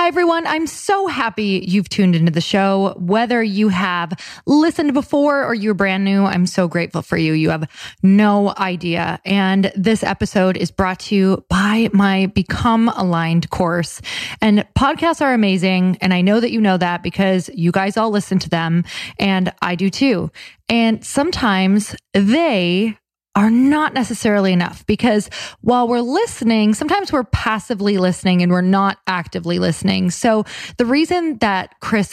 Hi, everyone. I'm so happy you've tuned into the show. Whether you have listened before or you're brand new, I'm so grateful for you. You have no idea. And this episode is brought to you by my Become Aligned course. And podcasts are amazing. And I know that you know that because you guys all listen to them. And I do too. And sometimes they are not necessarily enough because while we're listening, sometimes we're passively listening and we're not actively listening. So the reason that Chris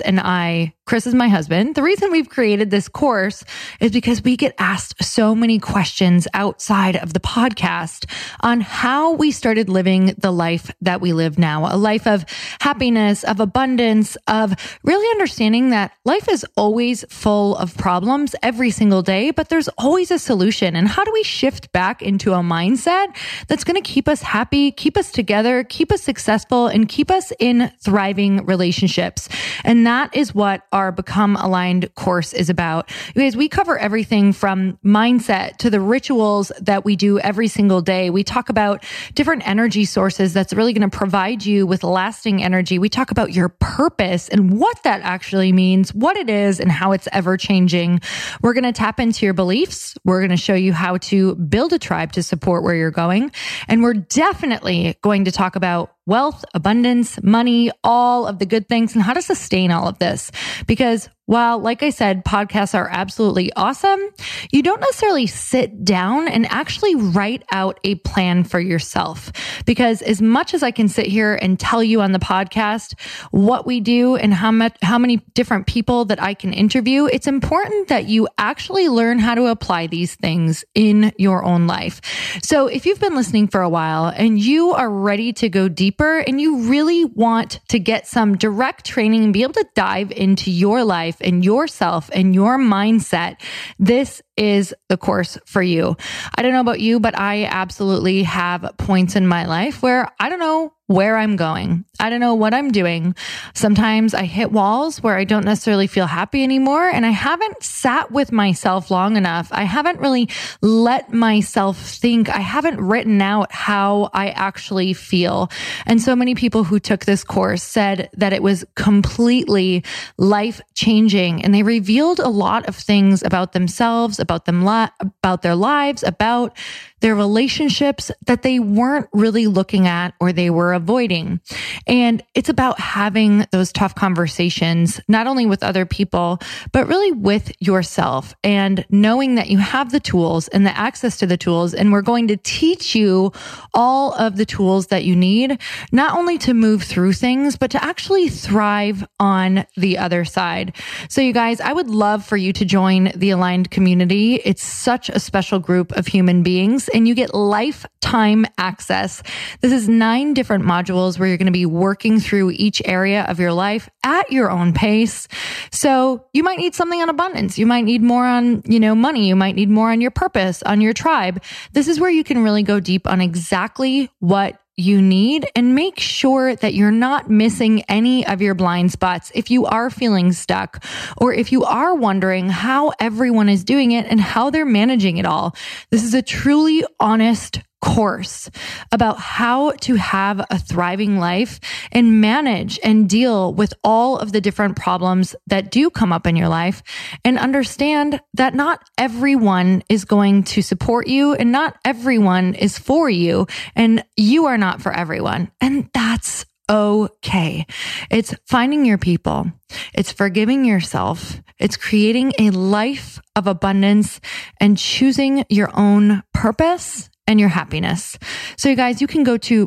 is my husband, the reason we've created this course is because we get asked so many questions outside of the podcast on how we started living the life that we live now, a life of happiness, of abundance, of really understanding that life is always full of problems every single day, but there's always a solution. And how do we shift back into a mindset that's going to keep us happy, keep us together, keep us successful, and keep us in thriving relationships? And that is what our Become Aligned course is about. You guys, we cover everything from mindset to the rituals that we do every single day. We talk about different energy sources that's really going to provide you with lasting energy. We talk about your purpose and what that actually means, what it is, and how it's ever changing. We're going to tap into your beliefs. We're going to show you how to build a tribe to support where you're going. And we're definitely going to talk about wealth, abundance, money, all of the good things, and how to sustain all of this. Because while, like I said, podcasts are absolutely awesome, you don't necessarily sit down and actually write out a plan for yourself. Because as much as I can sit here and tell you on the podcast what we do and how many different people that I can interview, it's important that you actually learn how to apply these things in your own life. So if you've been listening for a while and you are ready to go deeper and you really want to get some direct training and be able to dive into your life and yourself and your mindset, this is the course for you. I don't know about you, but I absolutely have points in my life where I don't know where I'm going. I don't know what I'm doing. Sometimes I hit walls where I don't necessarily feel happy anymore, and I haven't sat with myself long enough. I haven't really let myself think. I haven't written out how I actually feel. And so many people who took this course said that it was completely life-changing, and they revealed a lot of things about themselves, about their lives, about their relationships that they weren't really looking at or they were avoiding. And it's about having those tough conversations, not only with other people, but really with yourself, and knowing that you have the tools and the access to the tools. And we're going to teach you all of the tools that you need, not only to move through things, but to actually thrive on the other side. So you guys, I would love for you to join the Aligned community. It's such a special group of human beings, and you get lifetime access. This is 9 different modules where you're going to be working through each area of your life at your own pace. So you might need something on abundance. You might need more on, money. You might need more on your purpose, on your tribe. This is where you can really go deep on exactly what you need and make sure that you're not missing any of your blind spots. If you are feeling stuck, or if you are wondering how everyone is doing it and how they're managing it all, this is a truly honest course about how to have a thriving life and manage and deal with all of the different problems that do come up in your life, and understand that not everyone is going to support you and not everyone is for you, and you are not for everyone. And that's okay. It's finding your people. It's forgiving yourself. It's creating a life of abundance and choosing your own purpose and your happiness. So you guys, you can go to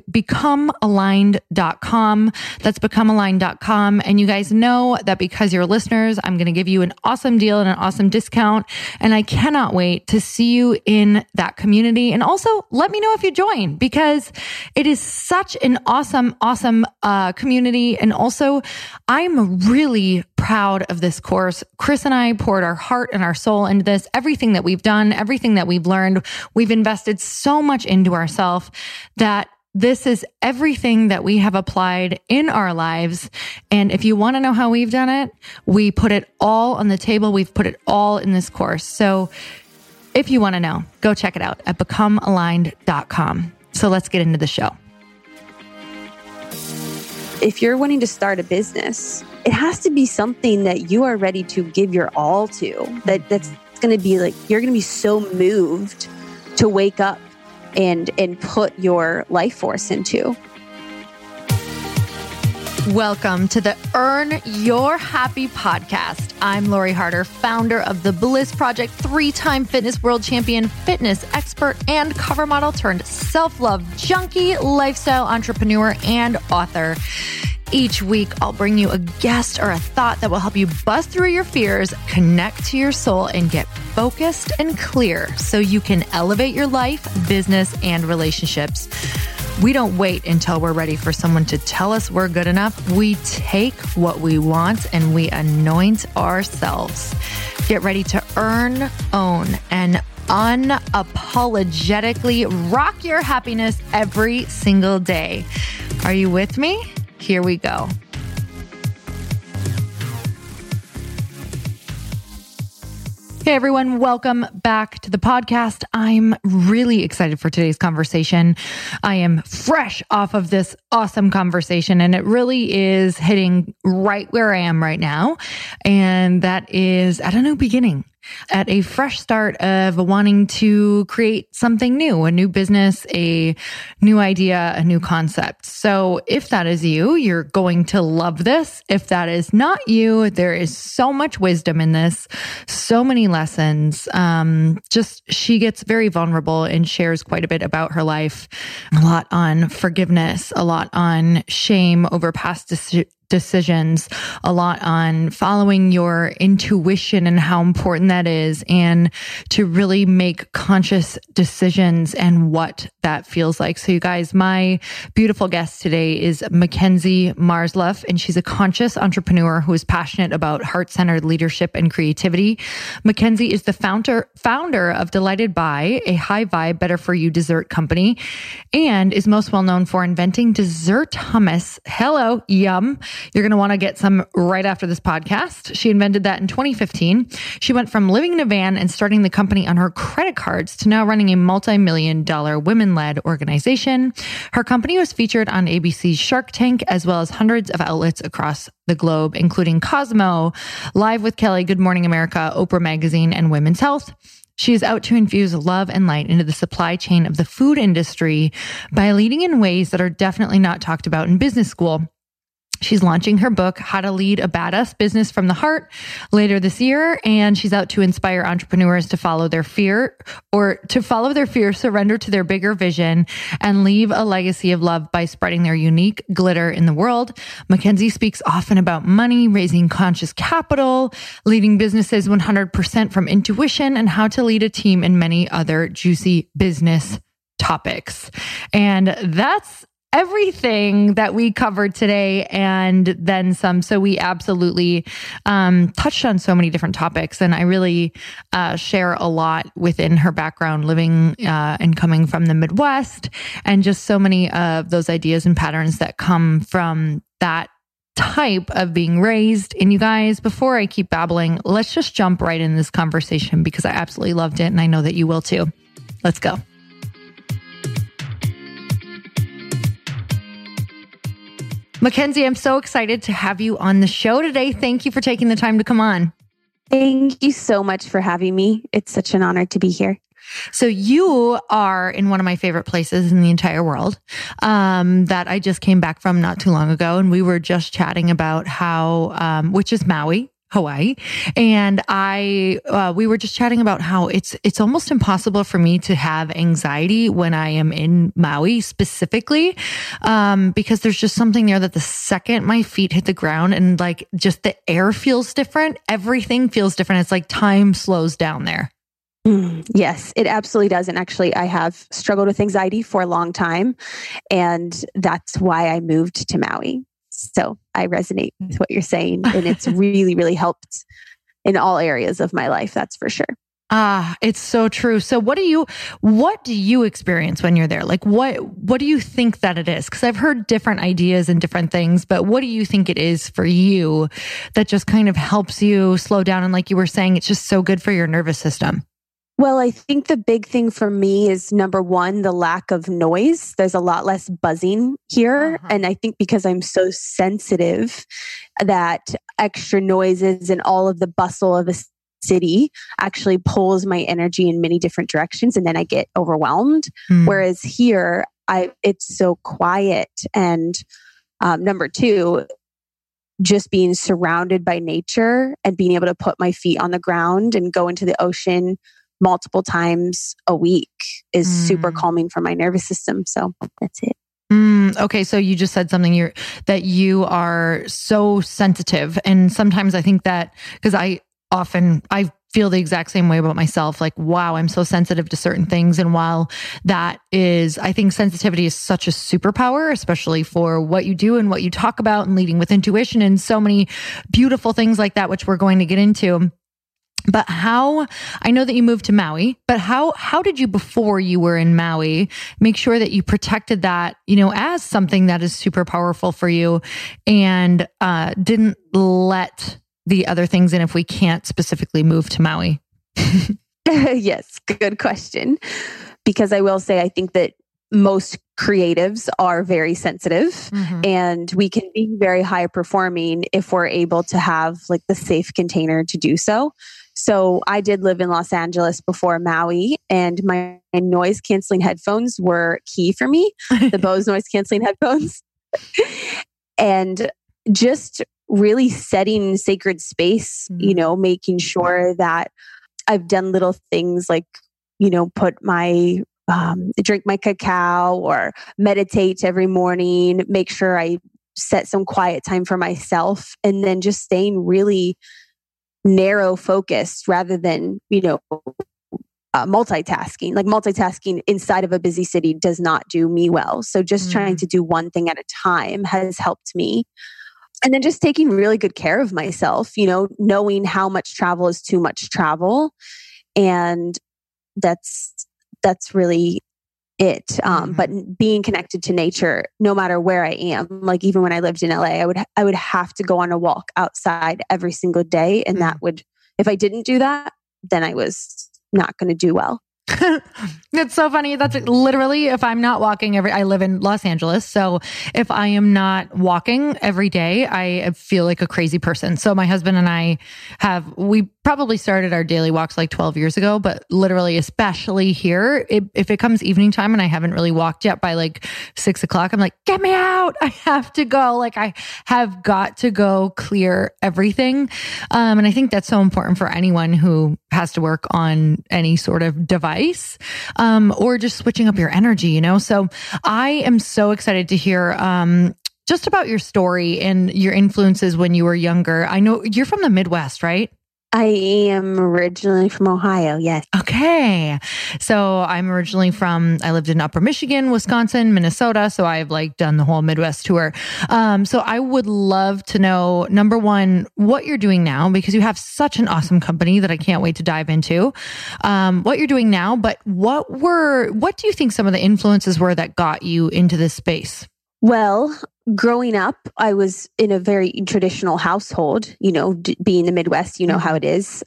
becomealigned.com. That's becomealigned.com. And you guys know that because you're listeners, I'm going to give you an awesome deal and an awesome discount. And I cannot wait to see you in that community. And also let me know if you join, because it is such an awesome community. And also I'm really proud of this course. Chris and I poured our heart and our soul into this. Everything that we've done, everything that we've learned, we've invested so much into ourselves that this is everything that we have applied in our lives. And if you want to know how we've done it, we put it all on the table. We've put it all in this course. So if you want to know, go check it out at becomealigned.com. So let's get into the show. If you're wanting to start a business, it has to be something that you are ready to give your all to. That's going to be like, you're going to be so moved to wake up and put your life force into. Welcome to the Earn Your Happy podcast. I'm Lori Harder, founder of The Bliss Project, 3-time fitness world champion, fitness expert, and cover model turned self-love junkie, lifestyle entrepreneur, and author. Each week, I'll bring you a guest or a thought that will help you bust through your fears, connect to your soul, and get focused and clear so you can elevate your life, business, and relationships. We don't wait until we're ready for someone to tell us we're good enough. We take what we want and we anoint ourselves. Get ready to earn, own, and unapologetically rock your happiness every single day. Are you with me? Here we go. Hey everyone, welcome back to the podcast. I'm really excited for today's conversation. I am fresh off of this awesome conversation, and it really is hitting right where I am right now. And that is at a new beginning, at a fresh start of wanting to create something new, a new business, a new idea, a new concept. So if that is you, you're going to love this. If that is not you, there is so much wisdom in this, so many lessons. She gets very vulnerable and shares quite a bit about her life, a lot on forgiveness, a lot on shame over past decisions, a lot on following your intuition and how important that is, and to really make conscious decisions and what that feels like. So you guys, my beautiful guest today is Mackenzie Marzluff, and she's a conscious entrepreneur who is passionate about heart-centered leadership and creativity. Mackenzie is the founder of Delighted By, a high vibe, better for you dessert company, and is most well known for inventing dessert hummus. Hello, yum. You're going to want to get some right after this podcast. She invented that in 2015. She went from living in a van and starting the company on her credit cards to now running a multi-million-dollar women-led organization. Her company was featured on ABC's Shark Tank, as well as hundreds of outlets across the globe, including Cosmo, Live with Kelly, Good Morning America, Oprah Magazine, and Women's Health. She is out to infuse love and light into the supply chain of the food industry by leading in ways that are definitely not talked about in business school. She's launching her book, How to Lead a Badass Business from the Heart, later this year. And she's out to inspire entrepreneurs to follow their fear, surrender to their bigger vision, and leave a legacy of love by spreading their unique glitter in the world. Mackenzie speaks often about money, raising conscious capital, leading businesses 100% from intuition, and how to lead a team, and many other juicy business topics. And that's everything that we covered today and then some. So we absolutely touched on so many different topics. And I really share a lot within her background, living and coming from the Midwest, and just so many of those ideas and patterns that come from that type of being raised. And you guys, before I keep babbling, let's just jump right in this conversation because I absolutely loved it. And I know that you will too. Let's go. Mackenzie, I'm so excited to have you on the show today. Thank you for taking the time to come on. Thank you so much for having me. It's such an honor to be here. So you are in one of my favorite places in the entire world that I just came back from not too long ago. And we were just chatting about how, which is Maui, Hawaii. And we were just chatting about how it's almost impossible for me to have anxiety when I am in Maui specifically, because there's just something there that the second my feet hit the ground and like just the air feels different, everything feels different. It's like time slows down there. Yes, it absolutely does. And actually, I have struggled with anxiety for a long time. And that's why I moved to Maui. So I resonate with what you're saying. And it's really, really helped in all areas of my life. That's for sure. It's so true. So what do you experience when you're there? Like what do you think that it is? Because I've heard different ideas and different things, but what do you think it is for you that just kind of helps you slow down? And like you were saying, it's just so good for your nervous system. Well, I think the big thing for me is number one, the lack of noise. There's a lot less buzzing here. And I think because I'm so sensitive, that extra noises and all of the bustle of a city actually pulls my energy in many different directions. And then I get overwhelmed. Whereas here, it's so quiet. And number two, just being surrounded by nature and being able to put my feet on the ground and go into the ocean multiple times a week is super calming for my nervous system. So that's it. Okay. So you just said something that you are so sensitive. And sometimes I think that because I feel the exact same way about myself. Like, wow, I'm so sensitive to certain things. And while that is, I think sensitivity is such a superpower, especially for what you do and what you talk about and leading with intuition and so many beautiful things like that, which we're going to get into. But I know that you moved to Maui, but how did you, before you were in Maui, make sure that you protected that, as something that is super powerful for you and didn't let the other things in if we can't specifically move to Maui? Yes, good question. Because I will say, I think that most creatives are very sensitive and we can be very high performing if we're able to have like the safe container to do so. So I did live in Los Angeles before Maui, and my noise canceling headphones were key for me, the Bose noise canceling headphones. And just really setting sacred space, making sure that I've done little things like, put my drink my cacao or meditate every morning, make sure I set some quiet time for myself, and then just staying really narrow focused rather than, multitasking. Like multitasking inside of a busy city does not do me well. So just trying to do one thing at a time has helped me. And then just taking really good care of myself, knowing how much travel is too much travel. And that's really it. But being connected to nature, no matter where I am, like even when I lived in LA, I would have to go on a walk outside every single day. And that would, if I didn't do that, then I was not going to do well. It's so funny. That's literally, if I'm not walking I live in Los Angeles. So if I am not walking every day, I feel like a crazy person. So my husband and I we probably started our daily walks like 12 years ago, but literally, especially here, if it comes evening time and I haven't really walked yet by like 6 o'clock, I'm like, get me out. I have to go. Like I have got to go clear everything. And I think that's so important for anyone who has to work on any sort of device, or just switching up your energy, So I am so excited to hear, just about your story and your influences when you were younger. I know you're from the Midwest, right? I am originally from Ohio. Yes. Okay. So I'm originally I lived in Upper Michigan, Wisconsin, Minnesota. So I've done the whole Midwest tour. So I would love to know, number one, what you're doing now, because you have such an awesome company that I can't wait to dive into, what you're doing now, but what do you think some of the influences were that got you into this space? Well, growing up, I was in a very traditional household, being the Midwest, how it is.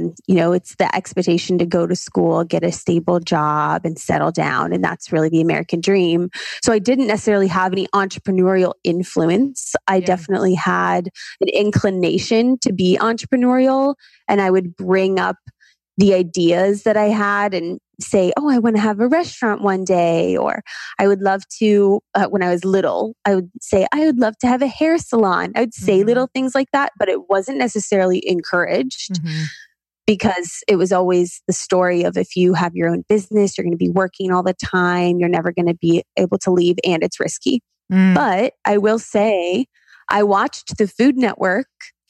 It's the expectation to go to school, get a stable job and settle down. And that's really the American dream. So I didn't necessarily have any entrepreneurial influence. I definitely had an inclination to be entrepreneurial, and I would bring up the ideas that I had and say, oh, I want to have a restaurant one day. Or I would love to, when I was little, I would say, I would love to have a hair salon. I would say little things like that, but it wasn't necessarily encouraged because it was always the story of if you have your own business, you're going to be working all the time. You're never going to be able to leave, and it's risky. But I will say, I watched the Food Network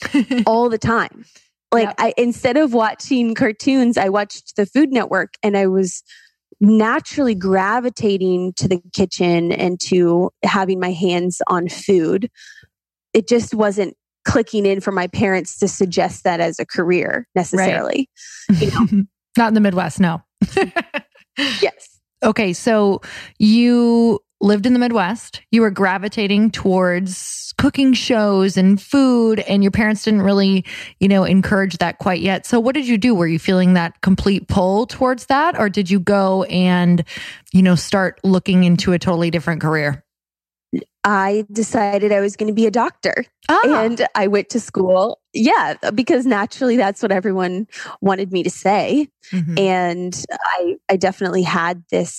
all the time. Instead of watching cartoons, I watched the Food Network, and I was naturally gravitating to the kitchen and to having my hands on food. It just wasn't clicking in for my parents to suggest that as a career necessarily. Right. Not in the Midwest, no. Yes. Okay, so you lived in the Midwest. You were gravitating towards cooking shows and food, and your parents didn't really, encourage that quite yet. So what did you do? Were you feeling that complete pull towards that? Or did you go and, start looking into a totally different career? I decided I was going to be a doctor and I went to school. Yeah, because naturally that's what everyone wanted me to say. Mm-hmm. And I definitely had this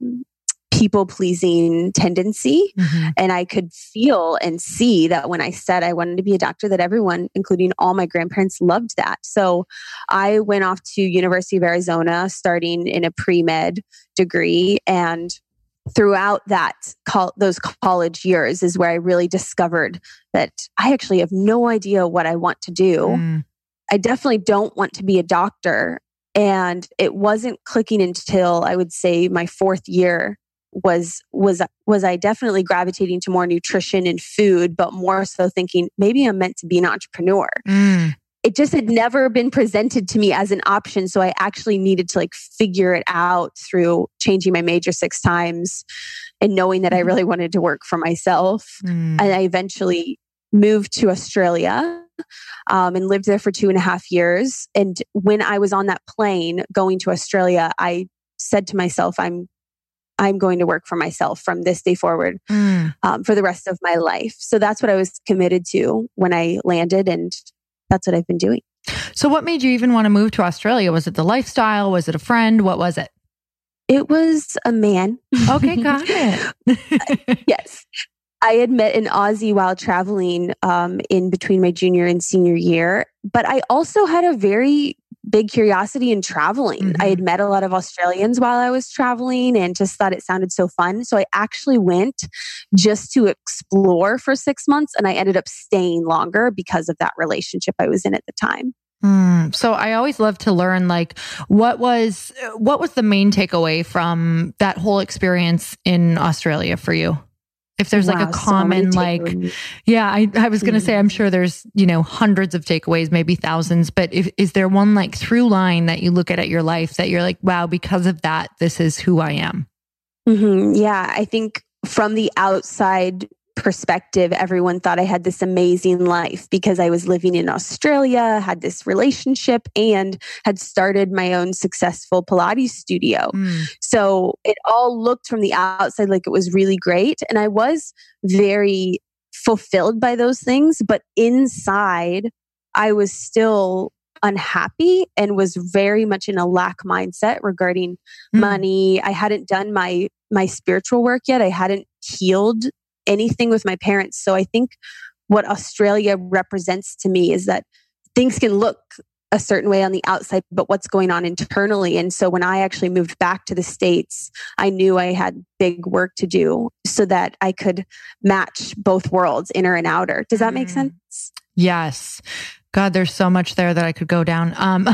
people pleasing tendency. Mm-hmm. And I could feel and see that when I said I wanted to be a doctor, that everyone, including all my grandparents, loved that. So I went off to University of Arizona, starting in a pre-med degree, and throughout those college years is where I really discovered that I actually have no idea what I want to do. I definitely don't want to be a doctor. And it wasn't clicking until I would say my fourth year was I definitely gravitating to more nutrition and food, but more so thinking maybe I'm meant to be an entrepreneur. It just had never been presented to me as an option. So I actually needed to figure it out through changing my major 6 times and knowing that I really wanted to work for myself. And I eventually moved to Australia and lived there for 2.5 years. And when I was on that plane going to Australia, I said to myself, I'm going to work for myself from this day forward for the rest of my life. So that's what I was committed to when I landed, and that's what I've been doing. So what made you even want to move to Australia? Was it the lifestyle? Was it a friend? What was it? It was a man. Okay, got it. Yes. I had met an Aussie while traveling in between my junior and senior year, but I also had a very big curiosity in traveling. Mm-hmm. I had met a lot of Australians while I was traveling and just thought it sounded so fun. So I actually went just to explore for 6 months, and I ended up staying longer because of that relationship I was in at the time. So I always love to learn, what was the main takeaway from that whole experience in Australia for you? If there's a common, I was going to say, I'm sure there's, hundreds of takeaways, maybe thousands, but is there one through line that you look at your life that you're like, wow, because of that, this is who I am? Mm-hmm. Yeah. I think from the outside perspective, everyone thought I had this amazing life because I was living in Australia, had this relationship, and had started my own successful Pilates studio. So it all looked from the outside like it was really great. And I was very fulfilled by those things. But inside, I was still unhappy and was very much in a lack mindset regarding money. I hadn't done my spiritual work yet. I hadn't healed anything with my parents. So I think what Australia represents to me is that things can look a certain way on the outside, but what's going on internally. And so when I actually moved back to the States, I knew I had big work to do so that I could match both worlds, inner and outer. Does that make sense? Yes. God, there's so much there that I could go down.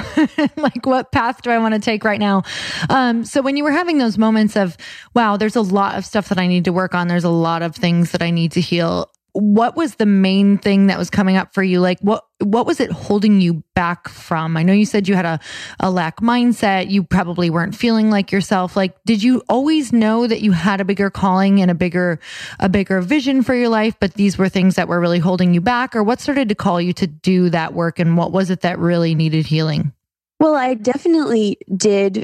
What path do I want to take right now? So when you were having those moments of, wow, there's a lot of stuff that I need to work on. There's a lot of things that I need to heal. What was the main thing that was coming up for you? What was it holding you back from? I know you said you had a lack mindset. You probably weren't feeling like yourself. Did you always know that you had a bigger calling and a bigger vision for your life, but these were things that were really holding you back? Or what started to call you to do that work? And what was it that really needed healing? Well, I definitely did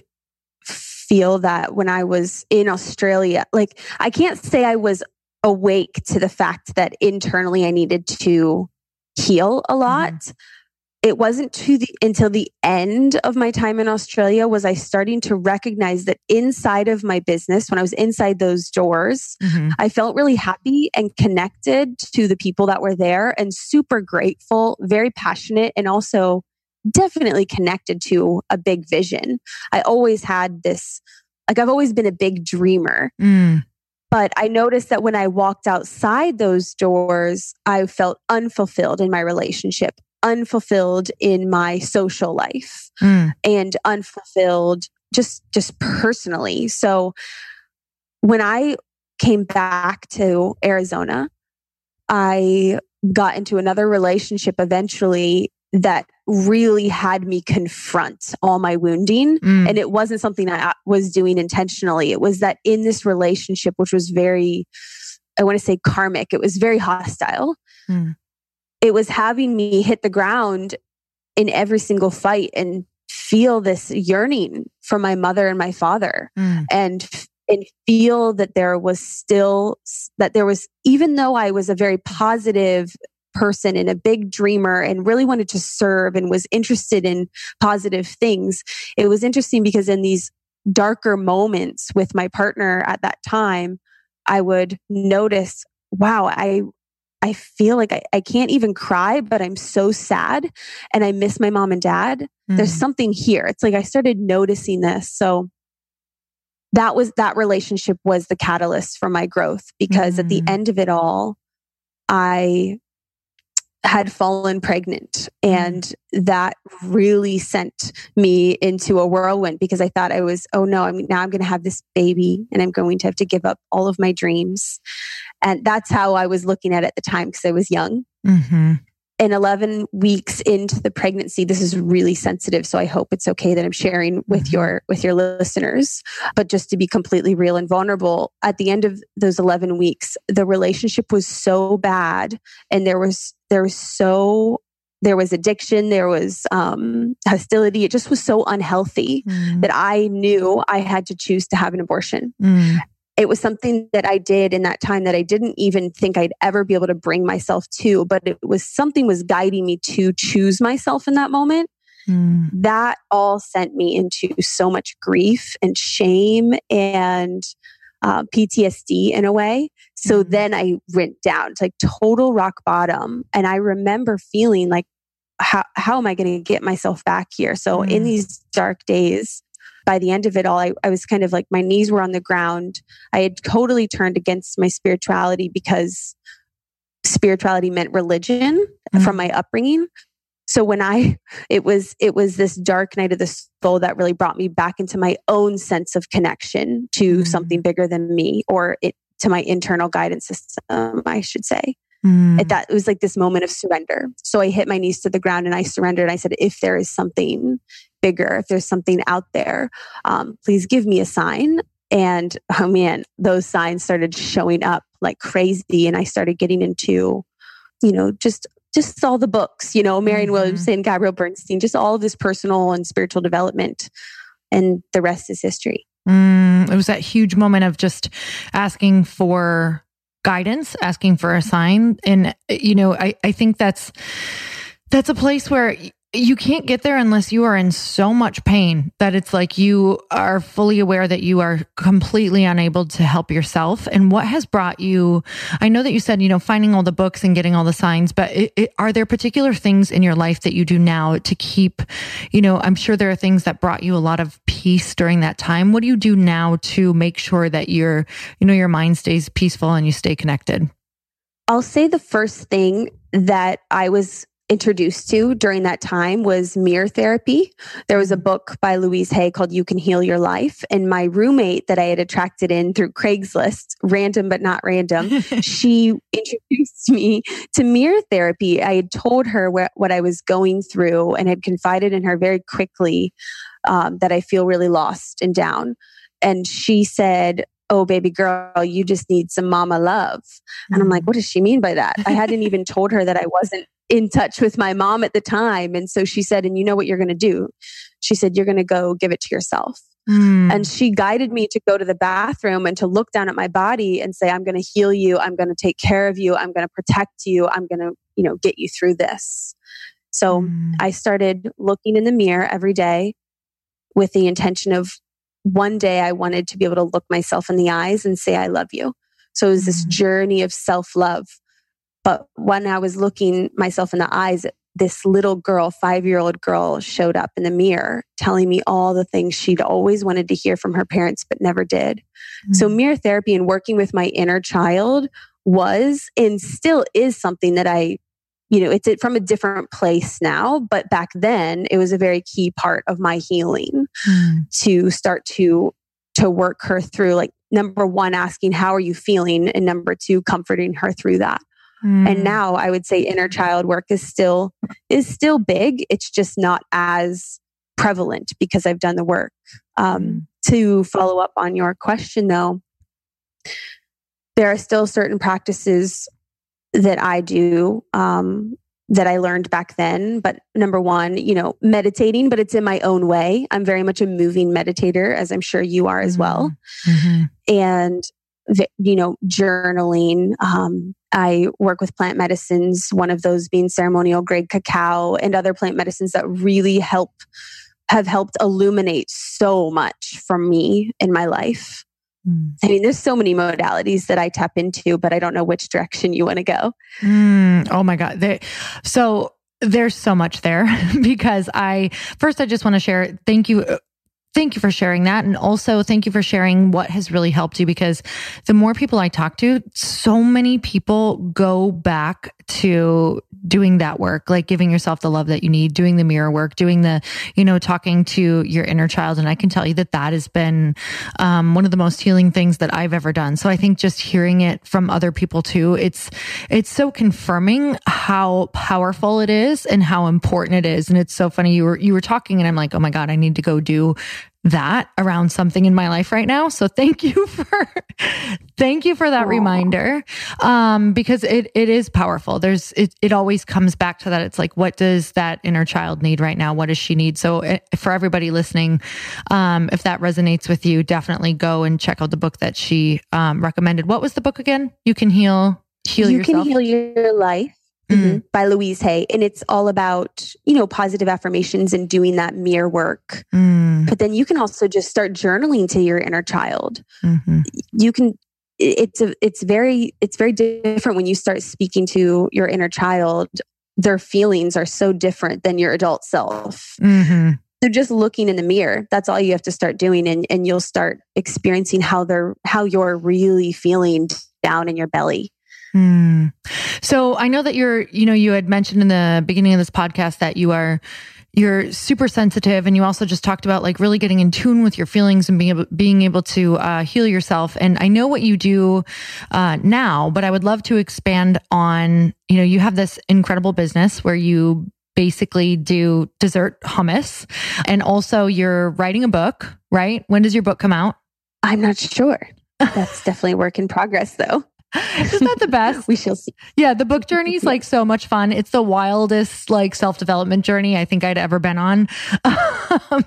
feel that when I was in Australia. I can't say I was awake to the fact that internally I needed to heal a lot. Mm-hmm. It wasn't until the end of my time in Australia was I starting to recognize that inside of my business, when I was inside those doors, I felt really happy and connected to the people that were there and super grateful, very passionate, and also definitely connected to a big vision. I always had this, I've always been a big dreamer. But I noticed that when I walked outside those doors, I felt unfulfilled in my relationship, unfulfilled in my social life, and unfulfilled just personally. So when I came back to Arizona, I got into another relationship eventually that really had me confront all my wounding. And it wasn't something I was doing intentionally. It was that in this relationship, which was very, I want to say karmic, it was very hostile. It was having me hit the ground in every single fight and feel this yearning for my mother and my father, and feel that there was, even though I was a very positive person and a big dreamer and really wanted to serve and was interested in positive things, it was interesting because in these darker moments with my partner at that time, I would notice, wow, I feel like I can't even cry, but I'm so sad and I miss my mom and dad. There's something here. It's like I started noticing this. So that relationship was the catalyst for my growth, because at the end of it all, I had fallen pregnant, and that really sent me into a whirlwind, because I thought oh no, now I'm going to have this baby and I'm going to have to give up all of my dreams. And that's how I was looking at it at the time, because I was young. And 11 weeks into the pregnancy, this is really sensitive, so I hope it's okay that I'm sharing with your listeners. But just to be completely real and vulnerable, at the end of those 11 weeks, the relationship was so bad, and there was addiction, there was hostility. It just was so unhealthy that I knew I had to choose to have an abortion. It was something that I did in that time that I didn't even think I'd ever be able to bring myself to, but it was something was guiding me to choose myself in that moment. That all sent me into so much grief and shame and PTSD in a way. So then I went down to like total rock bottom. And I remember feeling like, how am I going to get myself back here? So in these dark days, by the end of it all, I was kind of like, my knees were on the ground. I had totally turned against my spirituality, because spirituality meant religion from my upbringing. So when it was this dark night of the soul that really brought me back into my own sense of connection to something bigger than me, or to my internal guidance system, I should say. It was like this moment of surrender. So I hit my knees to the ground and I surrendered. I said, if there is something bigger, if there's something out there, please give me a sign. And oh man, those signs started showing up like crazy. And I started getting into, just all the books, Marianne Williamson, Gabrielle Bernstein, just all of this personal and spiritual development. And the rest is history. It was that huge moment of just asking for guidance, asking for a sign. And, I think that's a place where you can't get there unless you are in so much pain that it's like you are fully aware that you are completely unable to help yourself. And what has brought you, I know that you said, finding all the books and getting all the signs, but are there particular things in your life that you do now to keep, I'm sure there are things that brought you a lot of peace during that time. What do you do now to make sure that your mind stays peaceful and you stay connected? I'll say the first thing that I was introduced to during that time was mirror therapy. There was a book by Louise Hay called You Can Heal Your Life. And my roommate that I had attracted in through Craigslist, random but not random, she introduced me to mirror therapy. I had told her what I was going through and had confided in her very quickly that I feel really lost and down. And she said, oh, baby girl, you just need some mama love. And I'm like, what does she mean by that? I hadn't even told her that I wasn't in touch with my mom at the time. And so she said, and you know what you're going to do? She said, you're going to go give it to yourself. And she guided me to go to the bathroom and to look down at my body and say, I'm going to heal you. I'm going to take care of you. I'm going to protect you. I'm going to, get you through this. So I started looking in the mirror every day with the intention of one day I wanted to be able to look myself in the eyes and say, I love you. So it was this journey of self-love. But when I was looking myself in the eyes, this little girl, 5-year-old girl, showed up in the mirror telling me all the things she'd always wanted to hear from her parents, but never did. So mirror therapy and working with my inner child was and still is something that it's from a different place now. But back then, it was a very key part of my healing to start to work her through, like, number one, asking, how are you feeling? And number two, comforting her through that. And now I would say inner child work is still big. It's just not as prevalent because I've done the work. To follow up on your question though, there are still certain practices that I do that I learned back then. But number one, meditating, but it's in my own way. I'm very much a moving meditator, as I'm sure you are as well. And, journaling. I work with plant medicines, one of those being ceremonial grade cacao and other plant medicines that really have helped illuminate so much for me in my life. I mean, there's so many modalities that I tap into, but I don't know which direction you want to go. Oh my God. So there's so much there because I just want to share, thank you for sharing that. And also thank you for sharing what has really helped you, because the more people I talk to, so many people go back to doing that work, like giving yourself the love that you need, doing the mirror work, doing the, talking to your inner child. And I can tell you that has been one of the most healing things that I've ever done. So I think just hearing it from other people too, it's so confirming how powerful it is and how important it is. And it's so funny. You were talking and I'm like, oh my God, I need to go do that around something in my life right now. So thank you for that reminder. Because it is powerful. It always comes back to that. It's like, what does that inner child need right now? What does she need? So for everybody listening, if that resonates with you, definitely go and check out the book that she recommended. What was the book again? You Can Heal Yourself. You Can Heal Your Life. By Louise Hay. And it's all about, positive affirmations and doing that mirror work. But then you can also just start journaling to your inner child. You can, it's very different when you start speaking to your inner child. Their feelings are so different than your adult self. So just looking in the mirror, that's all you have to start doing. And you'll start experiencing how you're really feeling down in your belly. So I know that you had mentioned in the beginning of this podcast that you're super sensitive, and you also just talked about like really getting in tune with your feelings and being able to heal yourself. And I know what you do now, but I would love to expand on, you have this incredible business where you basically do dessert hummus, and also you're writing a book, right? When does your book come out? I'm not sure. That's definitely a work in progress though. Isn't that the best? We shall see. Yeah, the book journey is like so much fun. It's the wildest like self-development journey I think I'd ever been on. I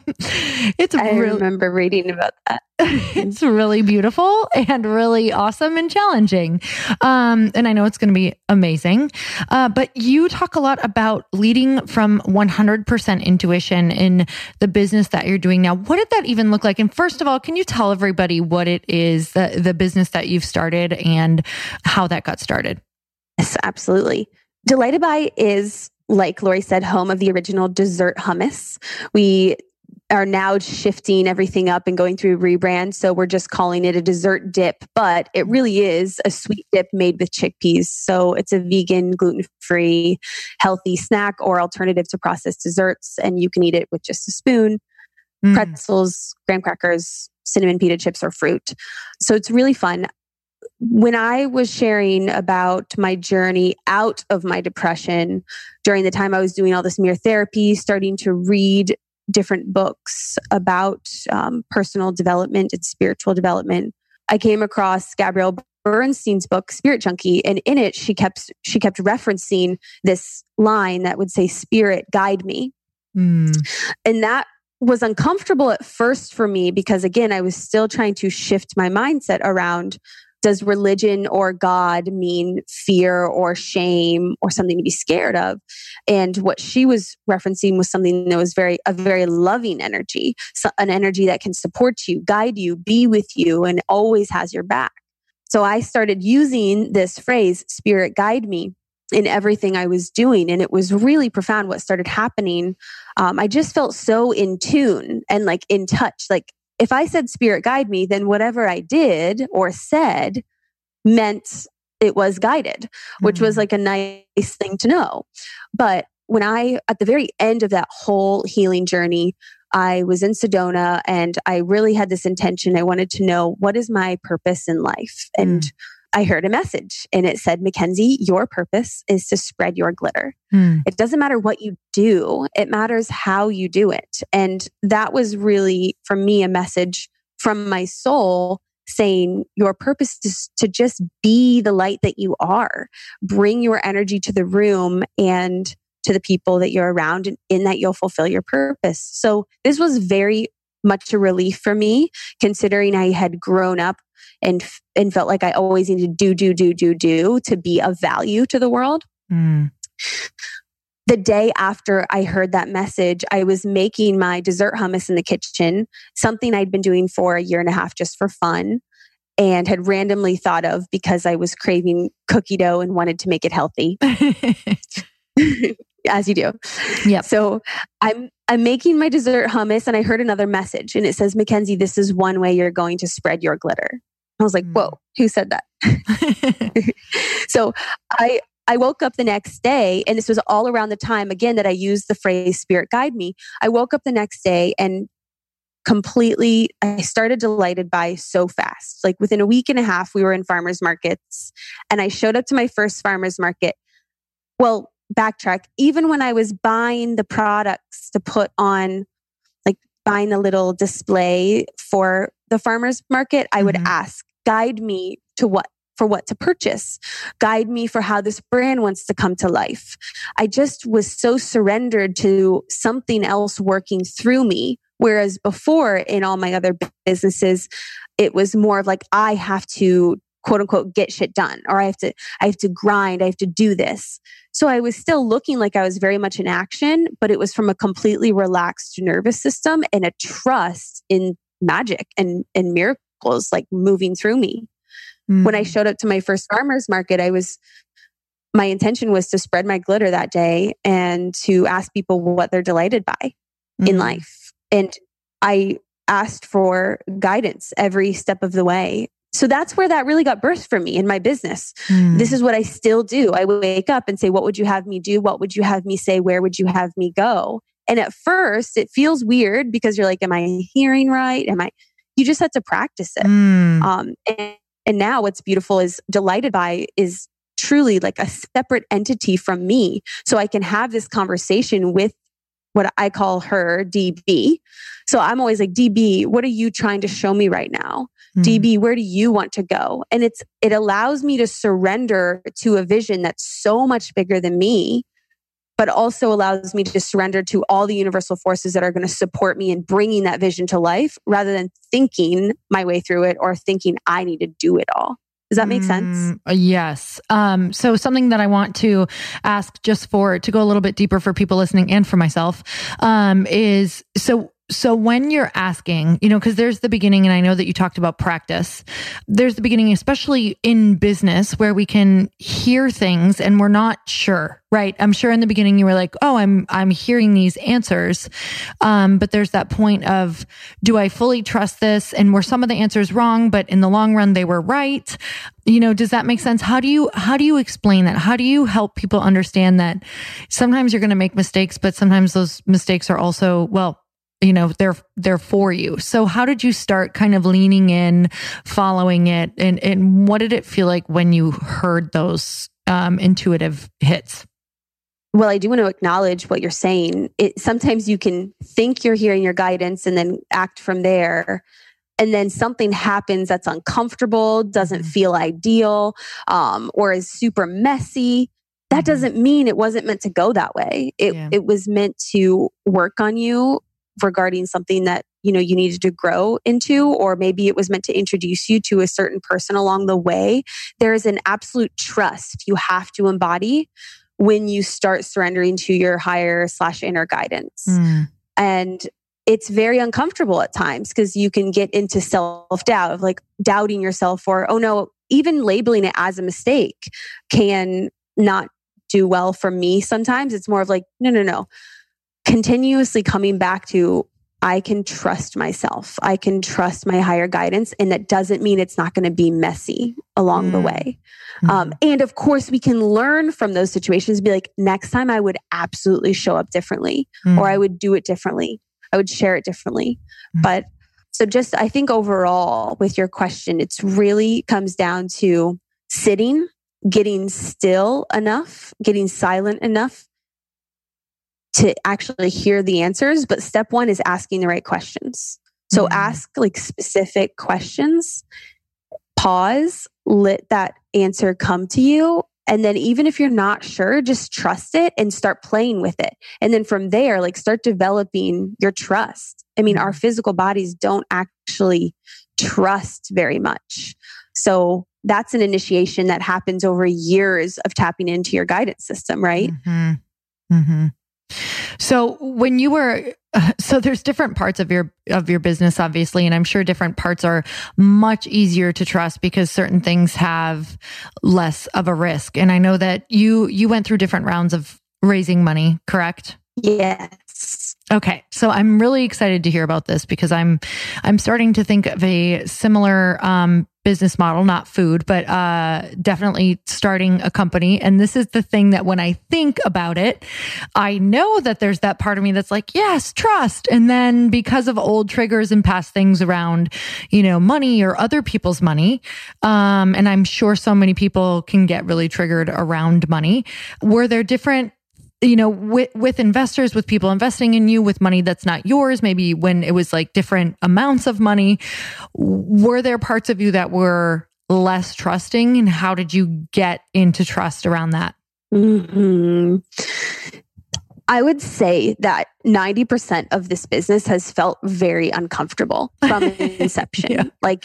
remember reading about that. It's really beautiful and really awesome and challenging. And I know it's going to be amazing. But you talk a lot about leading from 100% intuition in the business that you're doing now. What did that even look like? And first of all, can you tell everybody what it is, the business that you've started and how that got started? Yes, absolutely. Delighted By is, like Lori said, home of the original dessert hummus. We are now shifting everything up and going through a rebrand. So we're just calling it a dessert dip, but it really is a sweet dip made with chickpeas. So it's a vegan, gluten-free, healthy snack or alternative to processed desserts. And you can eat it with just a spoon, pretzels, graham crackers, cinnamon pita chips, or fruit. So it's really fun. When I was sharing about my journey out of my depression during the time I was doing all this mirror therapy, starting to read different books about personal development and spiritual development, I came across Gabrielle Bernstein's book, Spirit Junkie. And in it, she kept referencing this line that would say, "Spirit, guide me." And that was uncomfortable at first for me because, again, I was still trying to shift my mindset around, does religion or God mean fear or shame or something to be scared of? And what she was referencing was something that was a very loving energy, so an energy that can support you, guide you, be with you, and always has your back. So I started using this phrase, "Spirit, guide me," in everything I was doing. And it was really profound what started happening. I just felt so in tune and like in touch. Like, if I said "Spirit, guide me," then whatever I did or said meant it was guided, which was like a nice thing to know. But when at the very end of that whole healing journey, I was in Sedona and I really had this intention. I wanted to know, what is my purpose in life? And I heard a message and it said, Mackenzie, your purpose is to spread your glitter. It doesn't matter what you do. It matters how you do it. And that was really, for me, a message from my soul saying your purpose is to just be the light that you are. Bring your energy to the room and to the people that you're around, and in that you'll fulfill your purpose. So this was very much a relief for me, considering I had grown up and felt like I always needed to do to be of value to the world. The day after I heard that message, I was making my dessert hummus in the kitchen, something I'd been doing for a year and a half just for fun, and had randomly thought of because I was craving cookie dough and wanted to make it healthy. As you do. Yep. So I'm making my dessert hummus and I heard another message and it says, Mackenzie, this is one way you're going to spread your glitter. I was like, whoa, who said that? So I woke up the next day, and this was all around the time, again, that I used the phrase spirit guide me. I woke up the next day and I started delighted by so fast. Like within a week and a half, we were in farmers markets and I showed up to my first farmers market. Well, backtrack. Even when I was buying the products to put on, like buying the little display for the farmers market, I would ask, guide me to what to purchase. Guide me for how this brand wants to come to life. I just was so surrendered to something else working through me. Whereas before in all my other businesses, it was more of like, I have to quote unquote get shit done, or I have to grind, I have to do this. So I was still looking like I was very much in action, but it was from a completely relaxed nervous system and a trust in magic and miracles like moving through me. When I showed up to my first farmers market, my intention was to spread my glitter that day and to ask people what they're delighted by in life. And I asked for guidance every step of the way. So that's where that really got birthed for me in my business. This is what I still do. I wake up and say, what would you have me do? What would you have me say? Where would you have me go? And at first it feels weird because you're like, am I hearing right? You just have to practice it. And now what's beautiful is Delighted By is truly like a separate entity from me. So I can have this conversation with what I call her DB. So I'm always like, DB, what are you trying to show me right now? DB, where do you want to go? And it allows me to surrender to a vision that's so much bigger than me, but also allows me to surrender to all the universal forces that are going to support me in bringing that vision to life rather than thinking my way through it or thinking I need to do it all. Does that make sense? Yes. So something that I want to ask just to go a little bit deeper for people listening and for myself, is so when you're asking, because there's the beginning, and I know that you talked about practice. There's the beginning, especially in business, where we can hear things and we're not sure, right? I'm sure in the beginning you were like, oh, I'm hearing these answers. But there's that point of, do I fully trust this? And were some of the answers wrong, but in the long run, they were right? Does that make sense? How do you explain that? How do you help people understand that sometimes you're going to make mistakes, but sometimes those mistakes are also, they're for you. So how did you start kind of leaning in, following it? And what did it feel like when you heard those intuitive hits? Well, I do want to acknowledge what you're saying. Sometimes you can think you're hearing your guidance and then act from there. And then something happens that's uncomfortable, doesn't feel ideal, or is super messy. That doesn't mean it wasn't meant to go that way. It was meant to work on you regarding something that you needed to grow into, or maybe it was meant to introduce you to a certain person along the way. There is an absolute trust you have to embody when you start surrendering to your higher / inner guidance. And it's very uncomfortable at times because you can get into self-doubt of like doubting yourself, or, oh no, even labeling it as a mistake can not do well for me. Sometimes it's more of like, no. Continuously coming back to, I can trust myself. I can trust my higher guidance. And that doesn't mean it's not going to be messy along the way. And of course, we can learn from those situations and be like, next time I would absolutely show up differently, or I would do it differently. I would share it differently. But so I think overall with your question, it's really comes down to sitting, getting still enough, getting silent enough to actually hear the answers. But step one is asking the right questions. So ask like specific questions, pause, let that answer come to you. And then even if you're not sure, just trust it and start playing with it. And then from there, like start developing your trust. I mean, our physical bodies don't actually trust very much. So that's an initiation that happens over years of tapping into your guidance system, right? So when you were, so there's different parts of your business, obviously, and I'm sure different parts are much easier to trust because certain things have less of a risk. And I know that you went through different rounds of raising money, correct? Yes. Okay. So I'm really excited to hear about this because I'm starting to think of a similar business model, not food, but definitely starting a company. And this is the thing that when I think about it, I know that there's that part of me that's like, yes, trust. And then because of old triggers and past things around, money or other people's money, and I'm sure so many people can get really triggered around money. Were there different with investors, with people investing in you with money that's not yours, maybe when it was like different amounts of money, were there parts of you that were less trusting? And how did you get into trust around that? I would say that 90% of this business has felt very uncomfortable from inception. Like,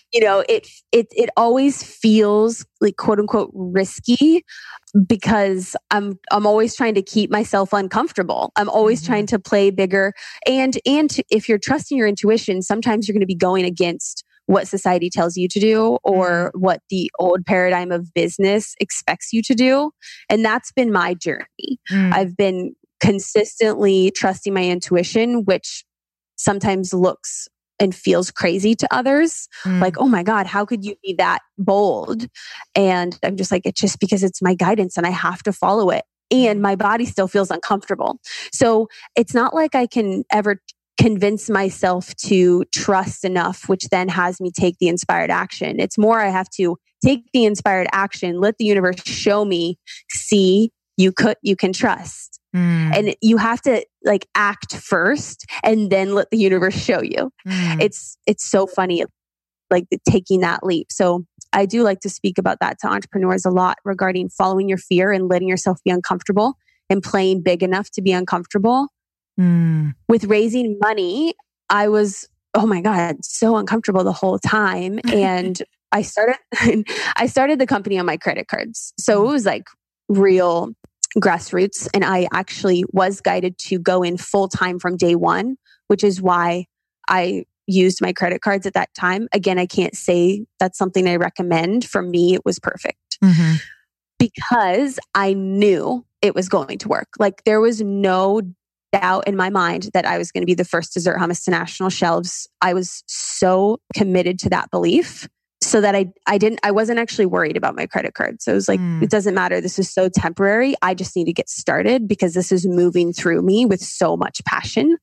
it always feels like quote unquote risky because I'm always trying to keep myself uncomfortable. I'm always trying to play bigger. And if you're trusting your intuition, sometimes you're going to be going against what society tells you to do or what the old paradigm of business expects you to do. And that's been my journey. I've been consistently trusting my intuition, which sometimes looks and feels crazy to others. Like, oh my God, how could you be that bold? And I'm just like, it's just because it's my guidance and I have to follow it. And my body still feels uncomfortable. So it's not like I can ever convince myself to trust enough, which then has me take the inspired action. It's more I have to take the inspired action, let the universe show me, see, you can trust. And you have to like act first and then let the universe show you. It's so funny, like taking that leap. So I do like to speak about that to entrepreneurs a lot regarding following your fear and letting yourself be uncomfortable and playing big enough to be uncomfortable. With raising money, I was, oh my God, so uncomfortable the whole time. And I started the company on my credit cards. So it was like real grassroots. And I actually was guided to go in full time from day one, which is why I used my credit cards at that time. Again, I can't say that's something I recommend. For me, it was perfect because I knew it was going to work. Like there was no doubt in my mind that I was going to be the first dessert hummus to national shelves. I was so committed to that belief. So that I wasn't actually worried about my credit card. So it was like, it doesn't matter. This is so temporary. I just need to get started because this is moving through me with so much passion.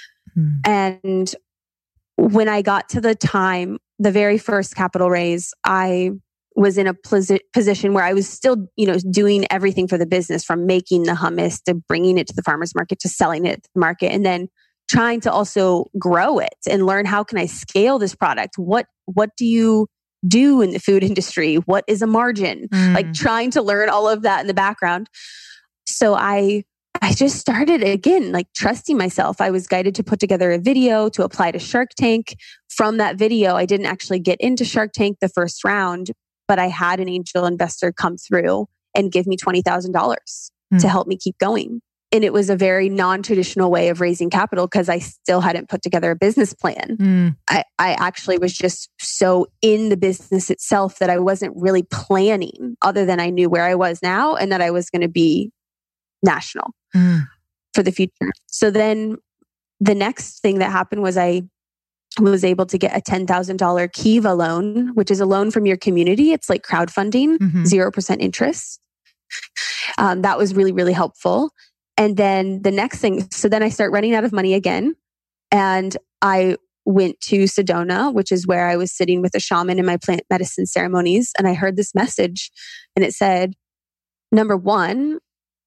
And when I got to the very first capital raise, I was in a position where I was still, doing everything for the business, from making the hummus to bringing it to the farmer's market to selling it to the market. And then trying to also grow it and learn, how can I scale this product? What do you do in the food industry? What is a margin? Like trying to learn all of that in the background. So I just started again, like trusting myself. I was guided to put together a video to apply to Shark Tank. From that video, I didn't actually get into Shark Tank the first round, but I had an angel investor come through and give me $20,000 to help me keep going. And it was a very non-traditional way of raising capital because I still hadn't put together a business plan. I actually was just so in the business itself that I wasn't really planning, other than I knew where I was now and that I was going to be national for the future. So then the next thing that happened was I was able to get a $10,000 Kiva loan, which is a loan from your community. It's like crowdfunding, 0% interest. That was really, really helpful. And then the next thing, so then I start running out of money again. And I went to Sedona, which is where I was sitting with a shaman in my plant medicine ceremonies. And I heard this message and it said, number one,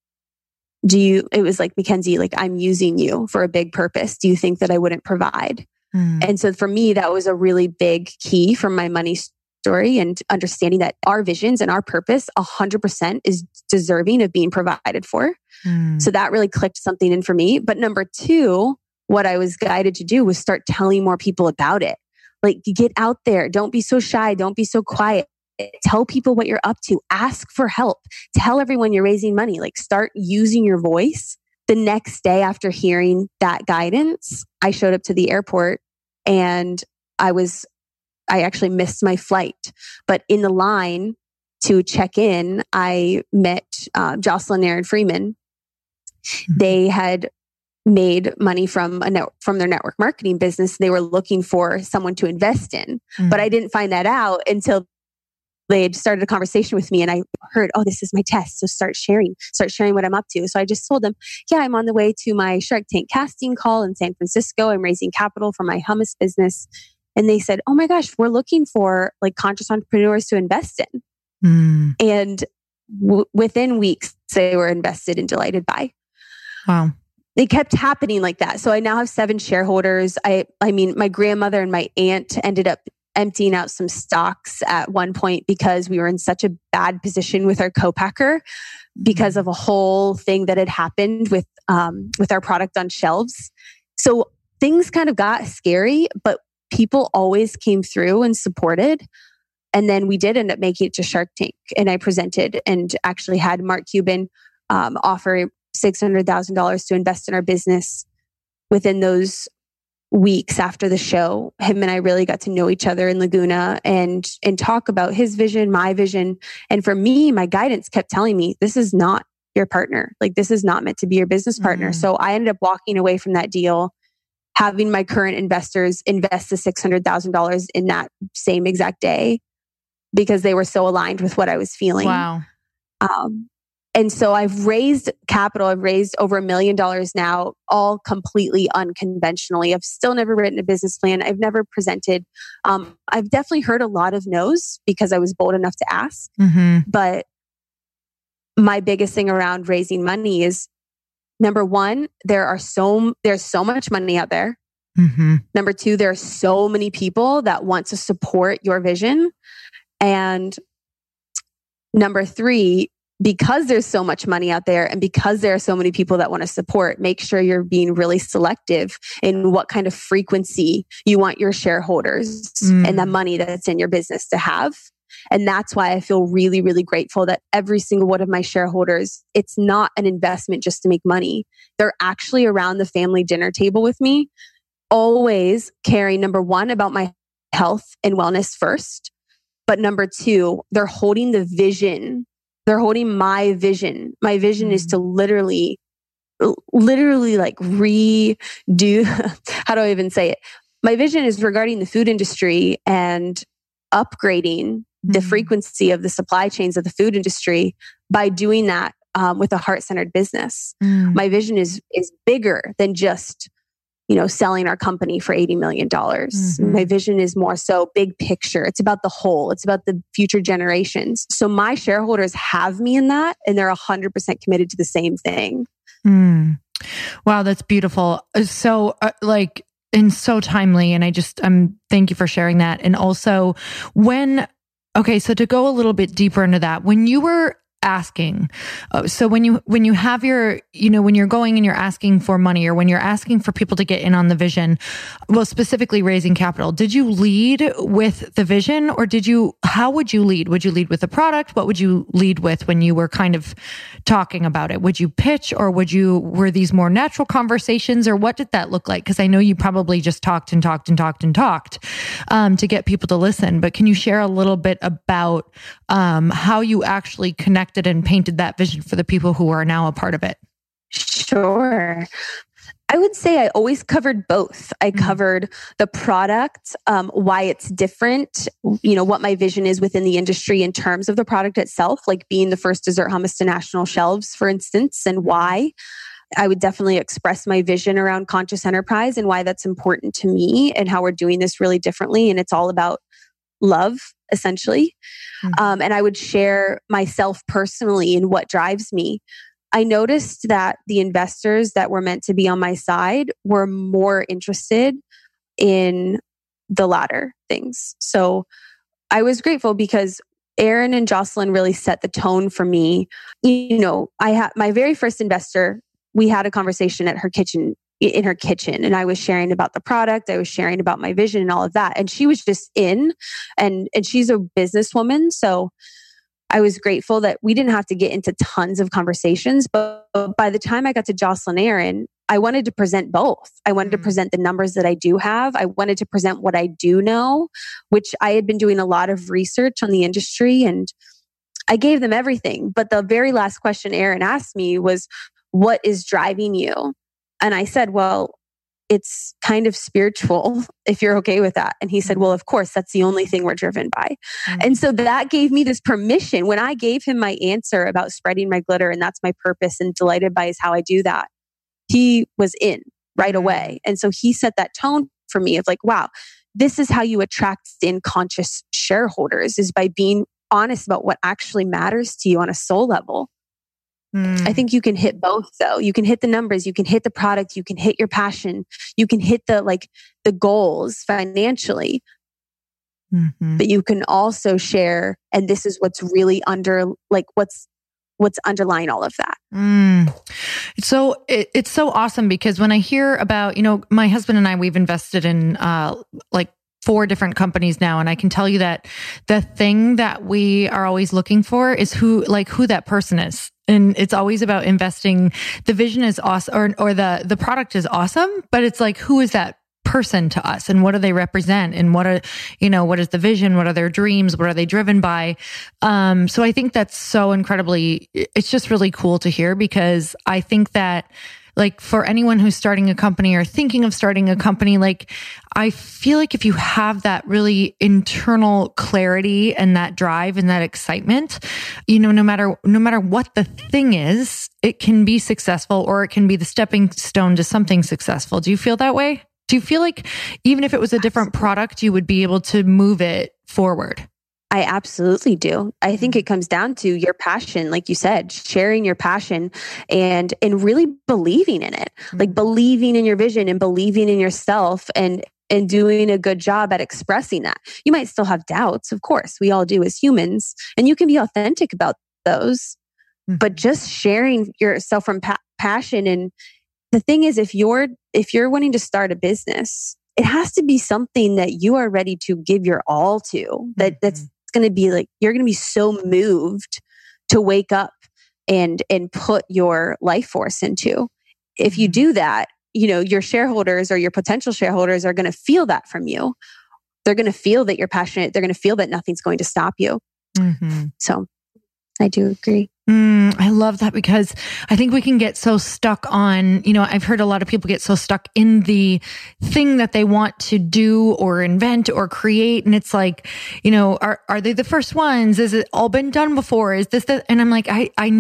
it was like, Mackenzie, like, I'm using you for a big purpose. Do you think that I wouldn't provide? And so for me, that was a really big key from my money story, and understanding that our visions and our purpose 100% is deserving of being provided for. So that really clicked something in for me. But number two, what I was guided to do was start telling more people about it. Like, get out there. Don't be so shy. Don't be so quiet. Tell people what you're up to. Ask for help. Tell everyone you're raising money. Like, start using your voice. The next day after hearing that guidance, I showed up to the airport and I actually missed my flight. But in the line to check in, I met Jocelyn Aaron Freeman. They had made money from their network marketing business. They were looking for someone to invest in. But I didn't find that out until they had started a conversation with me, and I heard, oh, this is my test. So start sharing what I'm up to. So I just told them, yeah, I'm on the way to my Shark Tank casting call in San Francisco. I'm raising capital for my hummus business. And they said, oh my gosh, we're looking for like conscious entrepreneurs to invest in. And within weeks, they were invested and delighted by. Wow. They kept happening like that. So I now have 7 shareholders. I mean, my grandmother and my aunt ended up emptying out some stocks at one point because we were in such a bad position with our co-packer because of a whole thing that had happened with our product on shelves. So things kind of got scary, but people always came through and supported. And then we did end up making it to Shark Tank, and I presented and actually had Mark Cuban offer $600,000 to invest in our business. Within those weeks after the show, him and I really got to know each other in Laguna and talk about his vision, my vision. And for me, my guidance kept telling me, this is not your partner. Like, this is not meant to be your business partner. So I ended up walking away from that deal, having my current investors invest the $600,000 in that same exact day because they were so aligned with what I was feeling. Wow. And so I've raised capital. I've raised over $1 million now, all completely unconventionally. I've still never written a business plan. I've never presented. I've definitely heard a lot of no's because I was bold enough to ask. But my biggest thing around raising money is, number one, there's so much money out there. Number two, there are so many people that want to support your vision. And number three, because there's so much money out there and because there are so many people that want to support, make sure you're being really selective in what kind of frequency you want your shareholders and the money that's in your business to have. And that's why I feel really, really grateful that every single one of my shareholders, it's not an investment just to make money. They're actually around the family dinner table with me, always caring, number one, about my health and wellness first. But number two, they're holding the vision. They're holding my vision. My vision is to literally like redo, how do I even say it? My vision is regarding the food industry and upgrading the frequency of the supply chains of the food industry by doing that with a heart-centered business. My vision is bigger than just, selling our company for $80 million. My vision is more so big picture. It's about the whole. It's about the future generations. So my shareholders have me in that, and they're 100% committed to the same thing. Wow, that's beautiful. So and so timely. And thank you for sharing that. And also so to go a little bit deeper into that, when you were asking, so when you have your, when you're going and you're asking for money, or when you're asking for people to get in on the vision, well, specifically raising capital, did you lead with the vision, or how would you lead? Would you lead with the product? What would you lead with when you were kind of talking about it? Would you pitch, or were these more natural conversations, or what did that look like? Because I know you probably just talked to get people to listen, but can you share a little bit about how you actually connected and painted that vision for the people who are now a part of it? Sure. I would say I always covered both. I covered the product, why it's different, what my vision is within the industry in terms of the product itself, like being the first dessert hummus to national shelves, for instance, and why. I would definitely express my vision around conscious enterprise and why that's important to me and how we're doing this really differently. And it's all about love, essentially. And I would share myself personally and what drives me. I noticed that the investors that were meant to be on my side were more interested in the latter things. So I was grateful because Aaron and Jocelyn really set the tone for me. You know, I had my very first investor, we had a conversation at her kitchen, in her kitchen, and I was sharing about the product. I was sharing about my vision and all of that. And she was just in, and she's a businesswoman. So I was grateful that we didn't have to get into tons of conversations. But by the time I got to Jocelyn Aaron, I wanted to present both. I wanted to present the numbers that I do have. I wanted to present what I do know, which I had been doing a lot of research on the industry, and I gave them everything. But the very last question Aaron asked me was, what is driving you? And I said, well, it's kind of spiritual, if you're okay with that. And he said, well, of course, that's the only thing we're driven by. And so that gave me this permission. When I gave him my answer about spreading my glitter, and that's my purpose, and delighted by is how I do that, he was in right away. And so he set that tone for me of like, wow, this is how you attract in conscious shareholders, is by being honest about what actually matters to you on a soul level. I think you can hit both though. You can hit the numbers, you can hit the product, you can hit your passion, you can hit the goals financially. But you can also share, and this is what's really what's underlying all of that. So it's so awesome because when I hear about, my husband and I, we've invested in 4 different companies now. And I can tell you that the thing that we are always looking for is who that person is. And it's always about investing. The vision is awesome, or the product is awesome, but it's like, who is that person to us, and what do they represent, and what is the vision? What are their dreams? What are they driven by? So I think that's so incredibly, it's just really cool to hear, because I think that, like, for anyone who's starting a company or thinking of starting a company, like, I feel like if you have that really internal clarity and that drive and that excitement, no matter what the thing is, it can be successful, or it can be the stepping stone to something successful. Do you feel that way? Do you feel like even if it was a different product, you would be able to move it forward? I absolutely do. I think it comes down to your passion, like you said, sharing your passion and really believing in it, like believing in your vision and believing in yourself, and doing a good job at expressing that. You might still have doubts, of course, we all do as humans, and you can be authentic about those, but just sharing yourself from passion. And the thing is, if you're wanting to start a business, it has to be something that you are ready to give your all to. That's going to be like, you're going to be so moved to wake up and put your life force into. If you do that, your shareholders or your potential shareholders are going to feel that from you. They're going to feel that you're passionate. They're going to feel that nothing's going to stop you. So I do agree. I love that, because I think we can get so stuck on, I've heard a lot of people get so stuck in the thing that they want to do or invent or create. And it's like, are they the first ones? Is it all been done before? Is this the, and I'm like,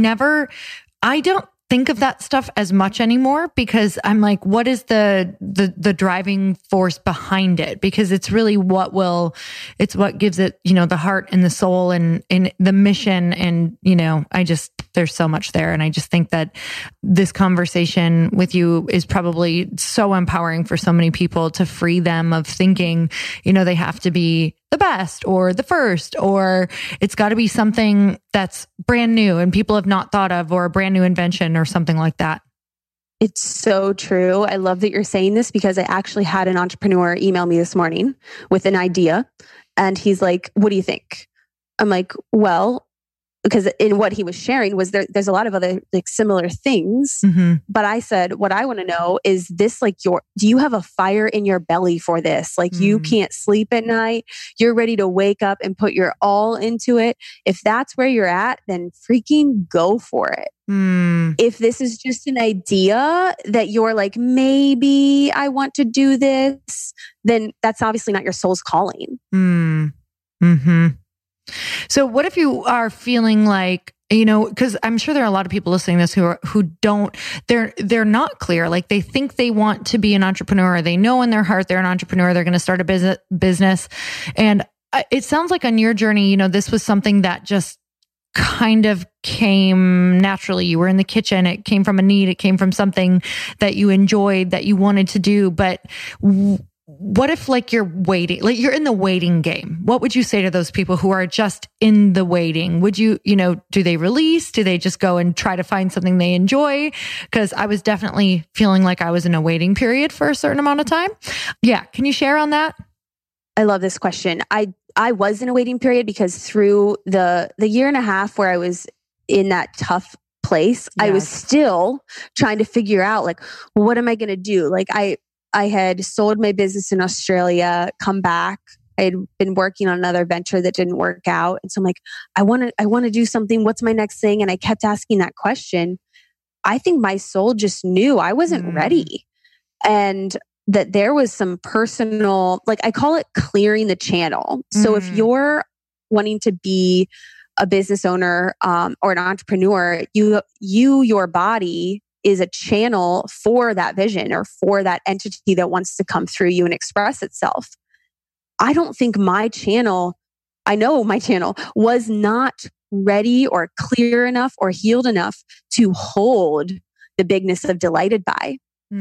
I don't think of that stuff as much anymore, because I'm like, what is the driving force behind it? Because it's really it's what gives it, the heart and the soul and the mission. And, there's so much there. And I just think that this conversation with you is probably so empowering for so many people, to free them of thinking, they have to be the best or the first, or it's got to be something that's brand new and people have not thought of, or a brand new invention or something like that. It's so true. I love that you're saying this, because I actually had an entrepreneur email me this morning with an idea, and he's like, what do you think? I'm like, well, because in what he was sharing was there's a lot of other similar things. But I said, what I want to know is this, do you have a fire in your belly for this? Like, you can't sleep at night. You're ready to wake up and put your all into it. If that's where you're at, then freaking go for it. If this is just an idea that you're like, maybe I want to do this, then that's obviously not your soul's calling. So what if you are feeling like, because I'm sure there are a lot of people listening to this who don't, they're not clear. Like they think they want to be an entrepreneur. They know in their heart they're an entrepreneur. They're going to start a business. And it sounds like on your journey, this was something that just kind of came naturally. You were in the kitchen. It came from a need. It came from something that you enjoyed, that you wanted to do. But what if you're waiting, you're in the waiting game? What would you say to those people who are just in the waiting? Would you, do they release? Do they just go and try to find something they enjoy? Because I was definitely feeling like I was in a waiting period for a certain amount of time. Yeah. Can you share on that? I love this question. I was in a waiting period because through the year and a half where I was in that tough place, yes, I was still trying to figure out what am I going to do? I had sold my business in Australia, come back. I had been working on another venture that didn't work out. And so I'm like, I want to do something. What's my next thing? And I kept asking that question. I think my soul just knew I wasn't ready. And that there was some personal, I call it clearing the channel. So if you're wanting to be a business owner or an entrepreneur, your body is a channel for that vision or for that entity that wants to come through you and express itself. I don't think I know my channel was not ready or clear enough or healed enough to hold the bigness of Delighted By.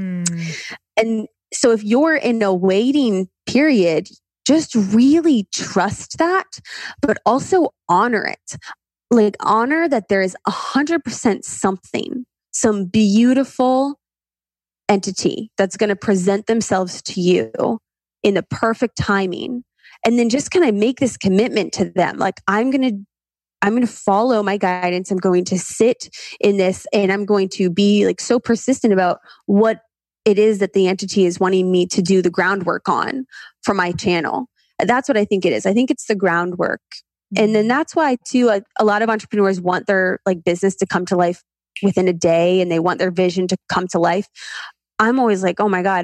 And so if you're in a waiting period, just really trust that, but also honor it. Honor that there is 100% something, some beautiful entity that's going to present themselves to you in the perfect timing. And then just kind of make this commitment to them. I'm going to follow my guidance. I'm going to sit in this and I'm going to be so persistent about what it is that the entity is wanting me to do the groundwork on for my channel. That's what I think it is. I think it's the groundwork. And then that's why too, a lot of entrepreneurs want their business to come to life within a day and they want their vision to come to life. I'm always oh my God,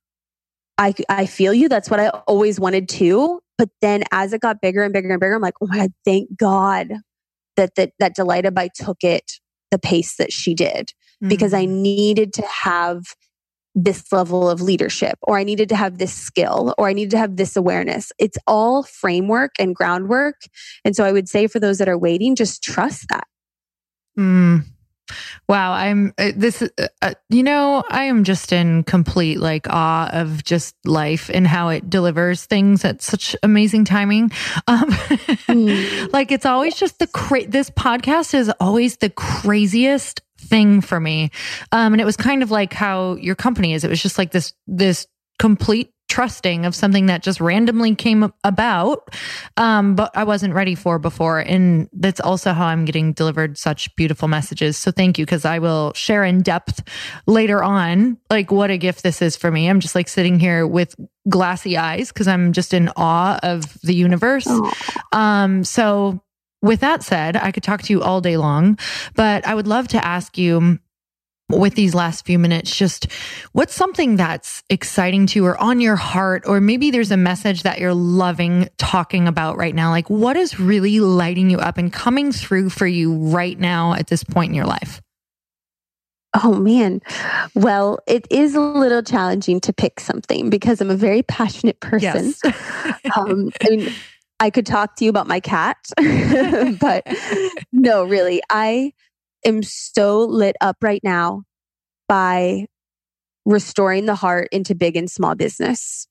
I feel you. That's what I always wanted to. But then as it got bigger and bigger and bigger, I'm oh my God, thank God that Delighted By took it the pace that she did, because I needed to have this level of leadership, or I needed to have this skill, or I needed to have this awareness. It's all framework and groundwork. And so I would say for those that are waiting, just trust that. Wow. I am just in complete awe of just life and how it delivers things at such amazing timing. It's always just this podcast is always the craziest thing for me. And it was kind of like how your company is. It was just this complete trusting of something that just randomly came about, but I wasn't ready for before. And that's also how I'm getting delivered such beautiful messages. So thank you, because I will share in depth later on, what a gift this is for me. I'm just sitting here with glassy eyes because I'm just in awe of the universe. So with that said, I could talk to you all day long, but I would love to ask you, with these last few minutes, just what's something that's exciting to you or on your heart, or maybe there's a message that you're loving talking about right now? What is really lighting you up and coming through for you right now at this point in your life? Oh man. Well, it is a little challenging to pick something because I'm a very passionate person. Yes. I could talk to you about my cat, but no, really, I am so lit up right now by restoring the heart into big and small business.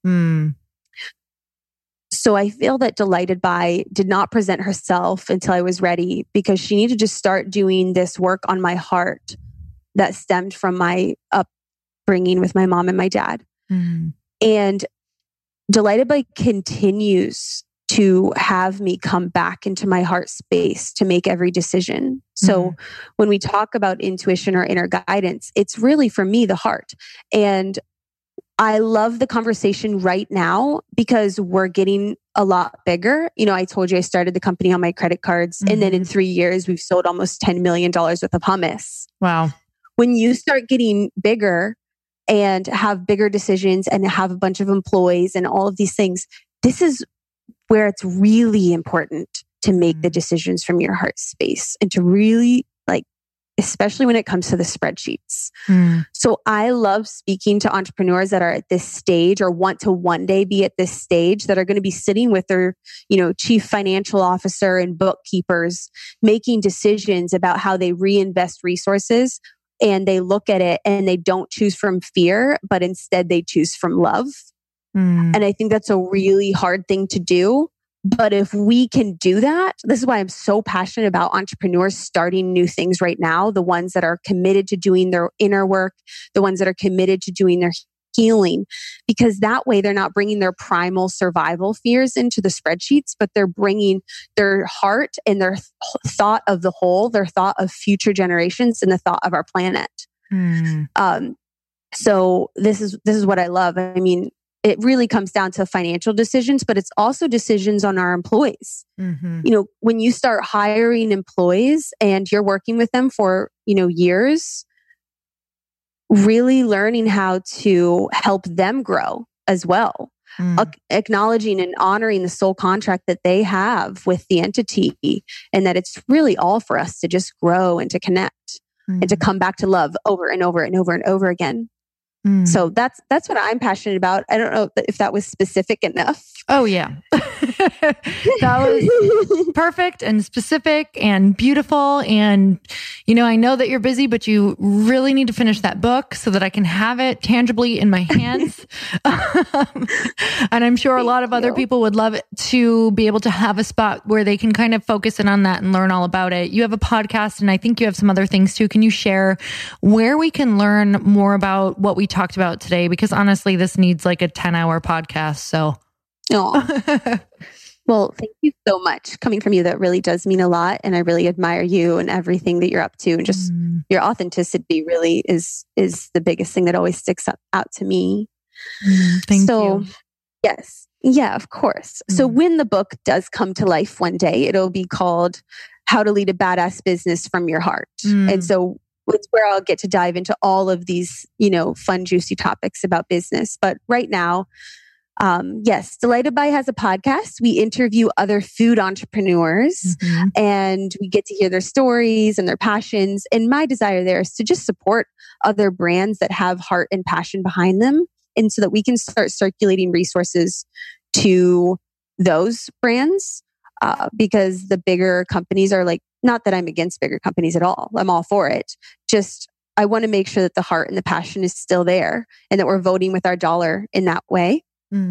So I feel that Delighted By did not present herself until I was ready, because she needed to start doing this work on my heart that stemmed from my upbringing with my mom and my dad. And Delighted By continues to have me come back into my heart space to make every decision. So when we talk about intuition or inner guidance, it's really for me the heart. And I love the conversation right now because we're getting a lot bigger. I told you I started the company on my credit cards. And then in 3 years, we've sold almost $10 million worth of hummus. Wow. When you start getting bigger and have bigger decisions and have a bunch of employees and all of these things, this is where it's really important to make the decisions from your heart space and to really especially when it comes to the spreadsheets. So I love speaking to entrepreneurs that are at this stage or want to one day be at this stage, that are going to be sitting with their, chief financial officer and bookkeepers, making decisions about how they reinvest resources. And they look at it and they don't choose from fear, but instead they choose from love. And I think that's a really hard thing to do. But if we can do that, this is why I'm so passionate about entrepreneurs starting new things right now, the ones that are committed to doing their inner work, the ones that are committed to doing their healing, because that way they're not bringing their primal survival fears into the spreadsheets, but they're bringing their heart and their thought of the whole, their thought of future generations and the thought of our planet. So this is what I love. I mean, it really comes down to financial decisions, but it's also decisions on our employees. When you start hiring employees and you're working with them for, years, really learning how to help them grow as well. Acknowledging and honoring the soul contract that they have with the entity, and that it's really all for us to just grow and to connect and to come back to love over and over and over and over again. So that's what I'm passionate about. I don't know if that was specific enough. Oh yeah. That was perfect and specific and beautiful. And, I know that you're busy, but you really need to finish that book so that I can have it tangibly in my hands. And I'm sure a lot of other people would love it to be able to have a spot where they can kind of focus in on that and learn all about it. You have a podcast, and I think you have some other things too. Can you share where we can learn more about what we talked about today? Because honestly, this needs like a 10-hour podcast. So. Well, thank you so much. Coming from you, that really does mean a lot. And I really admire you and everything that you're up to. And just your authenticity really is the biggest thing that always sticks out to me. Thank you. Yes. Yeah, of course. So when the book does come to life one day, it'll be called How to Lead a Badass Business from Your Heart. And so it's where I'll get to dive into all of these, fun, juicy topics about business. But right now, yes, Delighted By has a podcast. We interview other food entrepreneurs and we get to hear their stories and their passions. And my desire there is to just support other brands that have heart and passion behind them. And so that we can start circulating resources to those brands, because the bigger companies are not that I'm against bigger companies at all. I'm all for it. Just, I want to make sure that the heart and the passion is still there and that we're voting with our dollar in that way.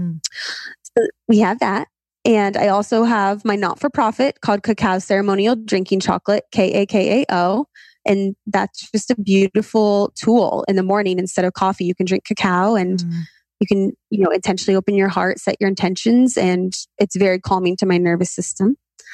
So we have that. And I also have my not-for-profit called Cacao Ceremonial Drinking Chocolate, KAKAO. And that's just a beautiful tool. In the morning, instead of coffee, you can drink cacao, and you can, intentionally open your heart, set your intentions, and it's very calming to my nervous system.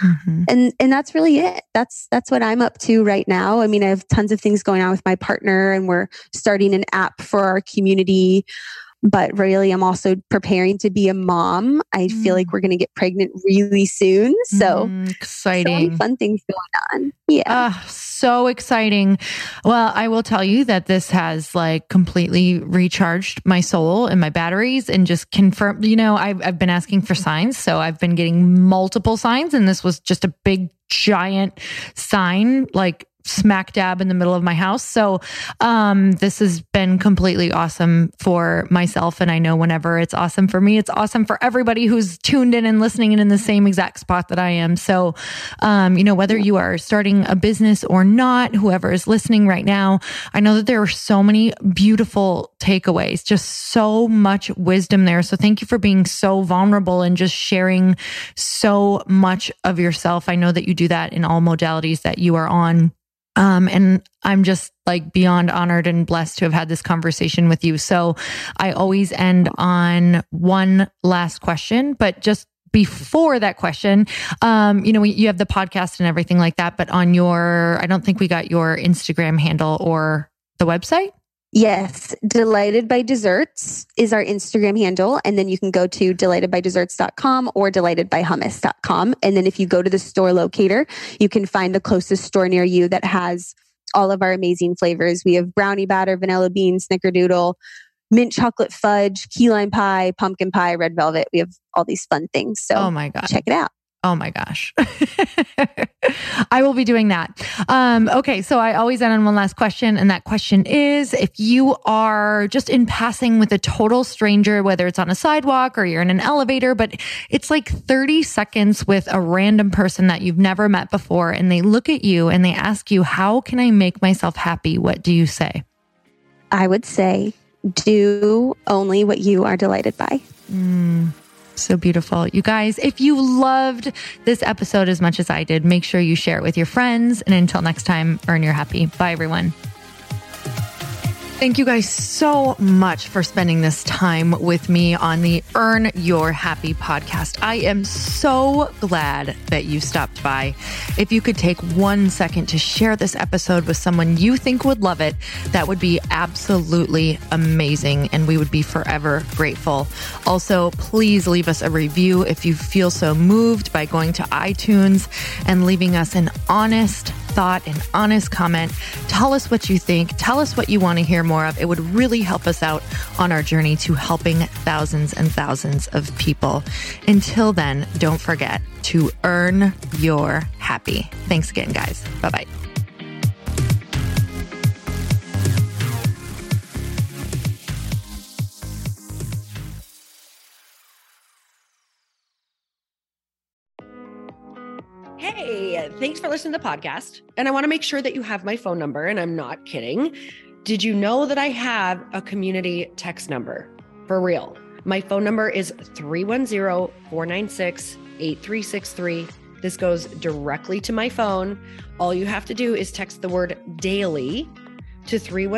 And that's really it. That's what I'm up to right now. I mean, I have tons of things going on with my partner, and we're starting an app for our community. But really, I'm also preparing to be a mom. I feel like we're going to get pregnant really soon. So exciting. So many fun things going on. Yeah. So exciting. Well, I will tell you that this has completely recharged my soul and my batteries, and just confirmed, I've been asking for signs. So I've been getting multiple signs, and this was just a big, giant sign, smack dab in the middle of my house. So this has been completely awesome for myself. And I know whenever it's awesome for me, it's awesome for everybody who's tuned in and listening and in the same exact spot that I am. So, whether you are starting a business or not, whoever is listening right now, I know that there are so many beautiful takeaways, just so much wisdom there. So thank you for being so vulnerable and just sharing so much of yourself. I know that you do that in all modalities that you are on. And I'm just beyond honored and blessed to have had this conversation with you. So I always end on one last question, but just before that question, you have the podcast and everything like that, but on I don't think we got your Instagram handle or the website. Yes. Delighted by Desserts is our Instagram handle. And then you can go to delightedbydesserts.com or delightedbyhummus.com. And then if you go to the store locator, you can find the closest store near you that has all of our amazing flavors. We have brownie batter, vanilla bean, snickerdoodle, mint chocolate fudge, key lime pie, pumpkin pie, red velvet. We have all these fun things. So oh my God. Check it out. Oh my gosh. I will be doing that. Okay. So I always end on one last question. And that question is, if you are just in passing with a total stranger, whether it's on a sidewalk or you're in an elevator, but it's like 30 seconds with a random person that you've never met before, and they look at you and they ask you, how can I make myself happy? What do you say? I would say, do only what you are delighted by. So beautiful. You guys, if you loved this episode as much as I did, make sure you share it with your friends. And until next time, earn your happy. Bye, everyone. Thank you guys so much for spending this time with me on the Earn Your Happy podcast. I am so glad that you stopped by. If you could take 1 second to share this episode with someone you think would love it, that would be absolutely amazing, and we would be forever grateful. Also, please leave us a review if you feel so moved by going to iTunes and leaving us an honest thought, an honest comment. Tell us what you think. Tell us what you want to hear more of. It would really help us out on our journey to helping thousands and thousands of people. Until then, don't forget to earn your happy. Thanks again, guys. Bye-bye. Hey, thanks for listening to the podcast. And I want to make sure that you have my phone number, and I'm not kidding. Did you know that I have a community text number? For real. My phone number is 310-496-8363. This goes directly to my phone. All you have to do is text the word daily to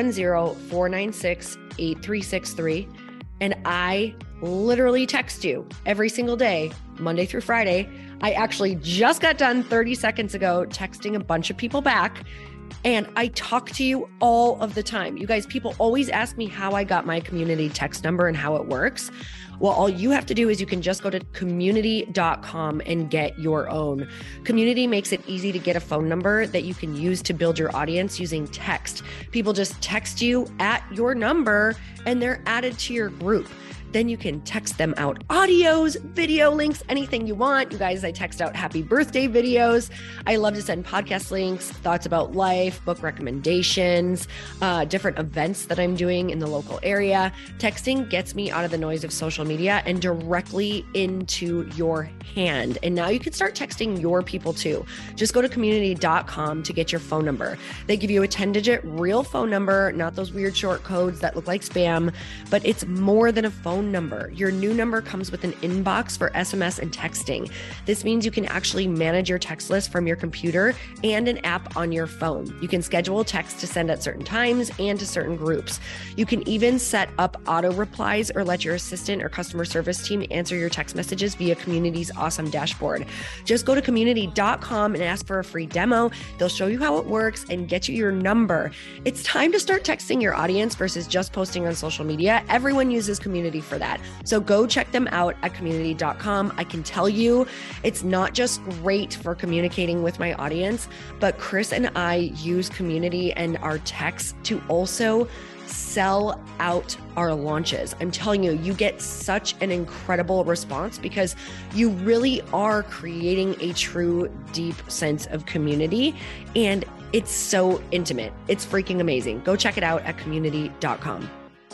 310-496-8363. And I literally text you every single day, Monday through Friday. I actually just got done 30 seconds ago texting a bunch of people back, and I talk to you all of the time. You guys, people always ask me how I got my community text number and how it works. Well, all you have to do is you can just go to community.com and get your own. Community makes it easy to get a phone number that you can use to build your audience using text. People just text you at your number and they're added to your group. Then you can text them out audios, video links, anything you want. You guys, I text out happy birthday videos. I love to send podcast links, thoughts about life, book recommendations, different events that I'm doing in the local area. Texting gets me out of the noise of social media and directly into your hand. And now you can start texting your people too. Just go to community.com to get your phone number. They give you a 10-digit real phone number, not those weird short codes that look like spam, but it's more than a phone number. Your new number comes with an inbox for SMS and texting. This means you can actually manage your text list from your computer and an app on your phone. You can schedule text to send at certain times and to certain groups. You can even set up auto replies or let your assistant or customer service team answer your text messages via Community's awesome dashboard. Just go to community.com and ask for a free demo. They'll show you how it works and get you your number. It's time to start texting your audience versus just posting on social media. Everyone uses Community for that. So go check them out at community.com. I can tell you it's not just great for communicating with my audience, but Chris and I use Community and our texts to also sell out our launches. I'm telling you, you get such an incredible response because you really are creating a true, deep sense of community. And it's so intimate. It's freaking amazing. Go check it out at community.com.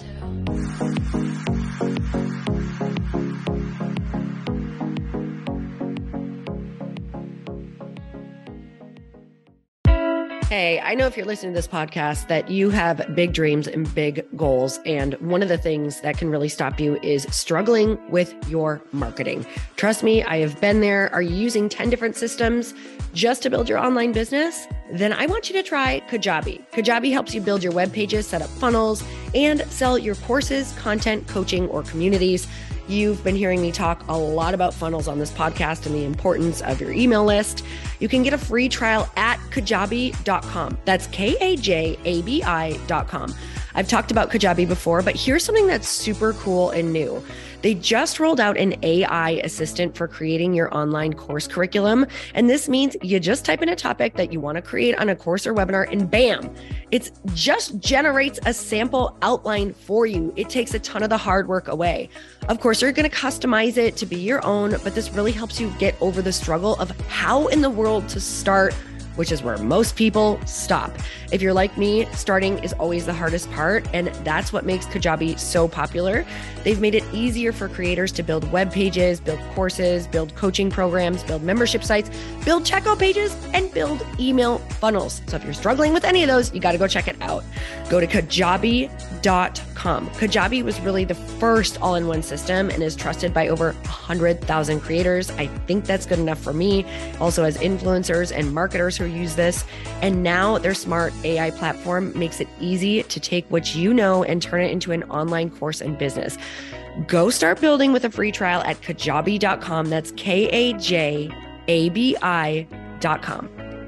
Hey, I know if you're listening to this podcast that you have big dreams and big goals. And one of the things that can really stop you is struggling with your marketing. Trust me, I have been there. Are you using 10 different systems just to build your online business? Then I want you to try Kajabi. Kajabi helps you build your web pages, set up funnels, and sell your courses, content, coaching, or communities. You've been hearing me talk a lot about funnels on this podcast and the importance of your email list. You can get a free trial at kajabi.com. That's Kajabi.com. I've talked about Kajabi before, but here's something that's super cool and new. They just rolled out an AI assistant for creating your online course curriculum. And this means you just type in a topic that you want to create on a course or webinar and bam, it just generates a sample outline for you. It takes a ton of the hard work away. Of course, you're going to customize it to be your own, but this really helps you get over the struggle of how in the world to start, which is where most people stop. If you're like me, starting is always the hardest part, and that's what makes Kajabi so popular. They've made it easier for creators to build web pages, build courses, build coaching programs, build membership sites, build checkout pages, and build email funnels. So if you're struggling with any of those, you got to go check it out. Go to kajabi.com. Kajabi was really the first all-in-one system and is trusted by over 100,000 creators. I think that's good enough for me. Also, as influencers and marketers who use this. And now their smart AI platform makes it easy to take what you know and turn it into an online course and business. Go start building with a free trial at kajabi.com. That's kajabi.com.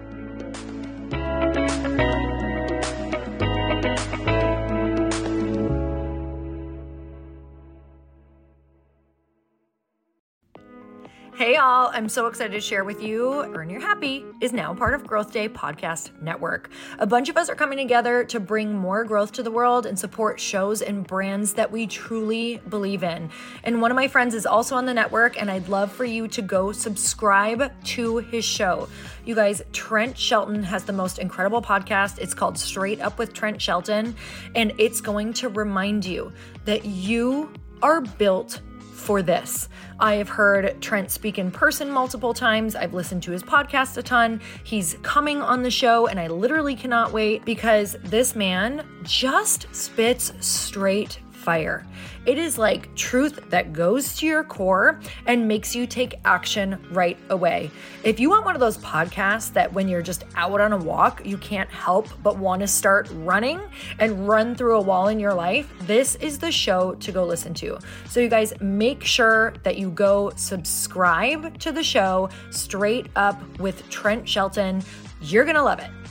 Hey all, I'm so excited to share with you, Earn Your Happy is now part of Growth Day Podcast Network. A bunch of us are coming together to bring more growth to the world and support shows and brands that we truly believe in. And one of my friends is also on the network, and I'd love for you to go subscribe to his show. You guys, Trent Shelton has the most incredible podcast. It's called Straight Up with Trent Shelton, and it's going to remind you that you are built for this. I have heard Trent speak in person multiple times. I've listened to his podcast a ton. He's coming on the show, and I literally cannot wait because this man just spits straight fire. It is like truth that goes to your core and makes you take action right away. If you want one of those podcasts that when you're just out on a walk, you can't help but want to start running and run through a wall in your life, this is the show to go listen to. So you guys make sure that you go subscribe to the show Straight Up with Trent Shelton. You're going to love it.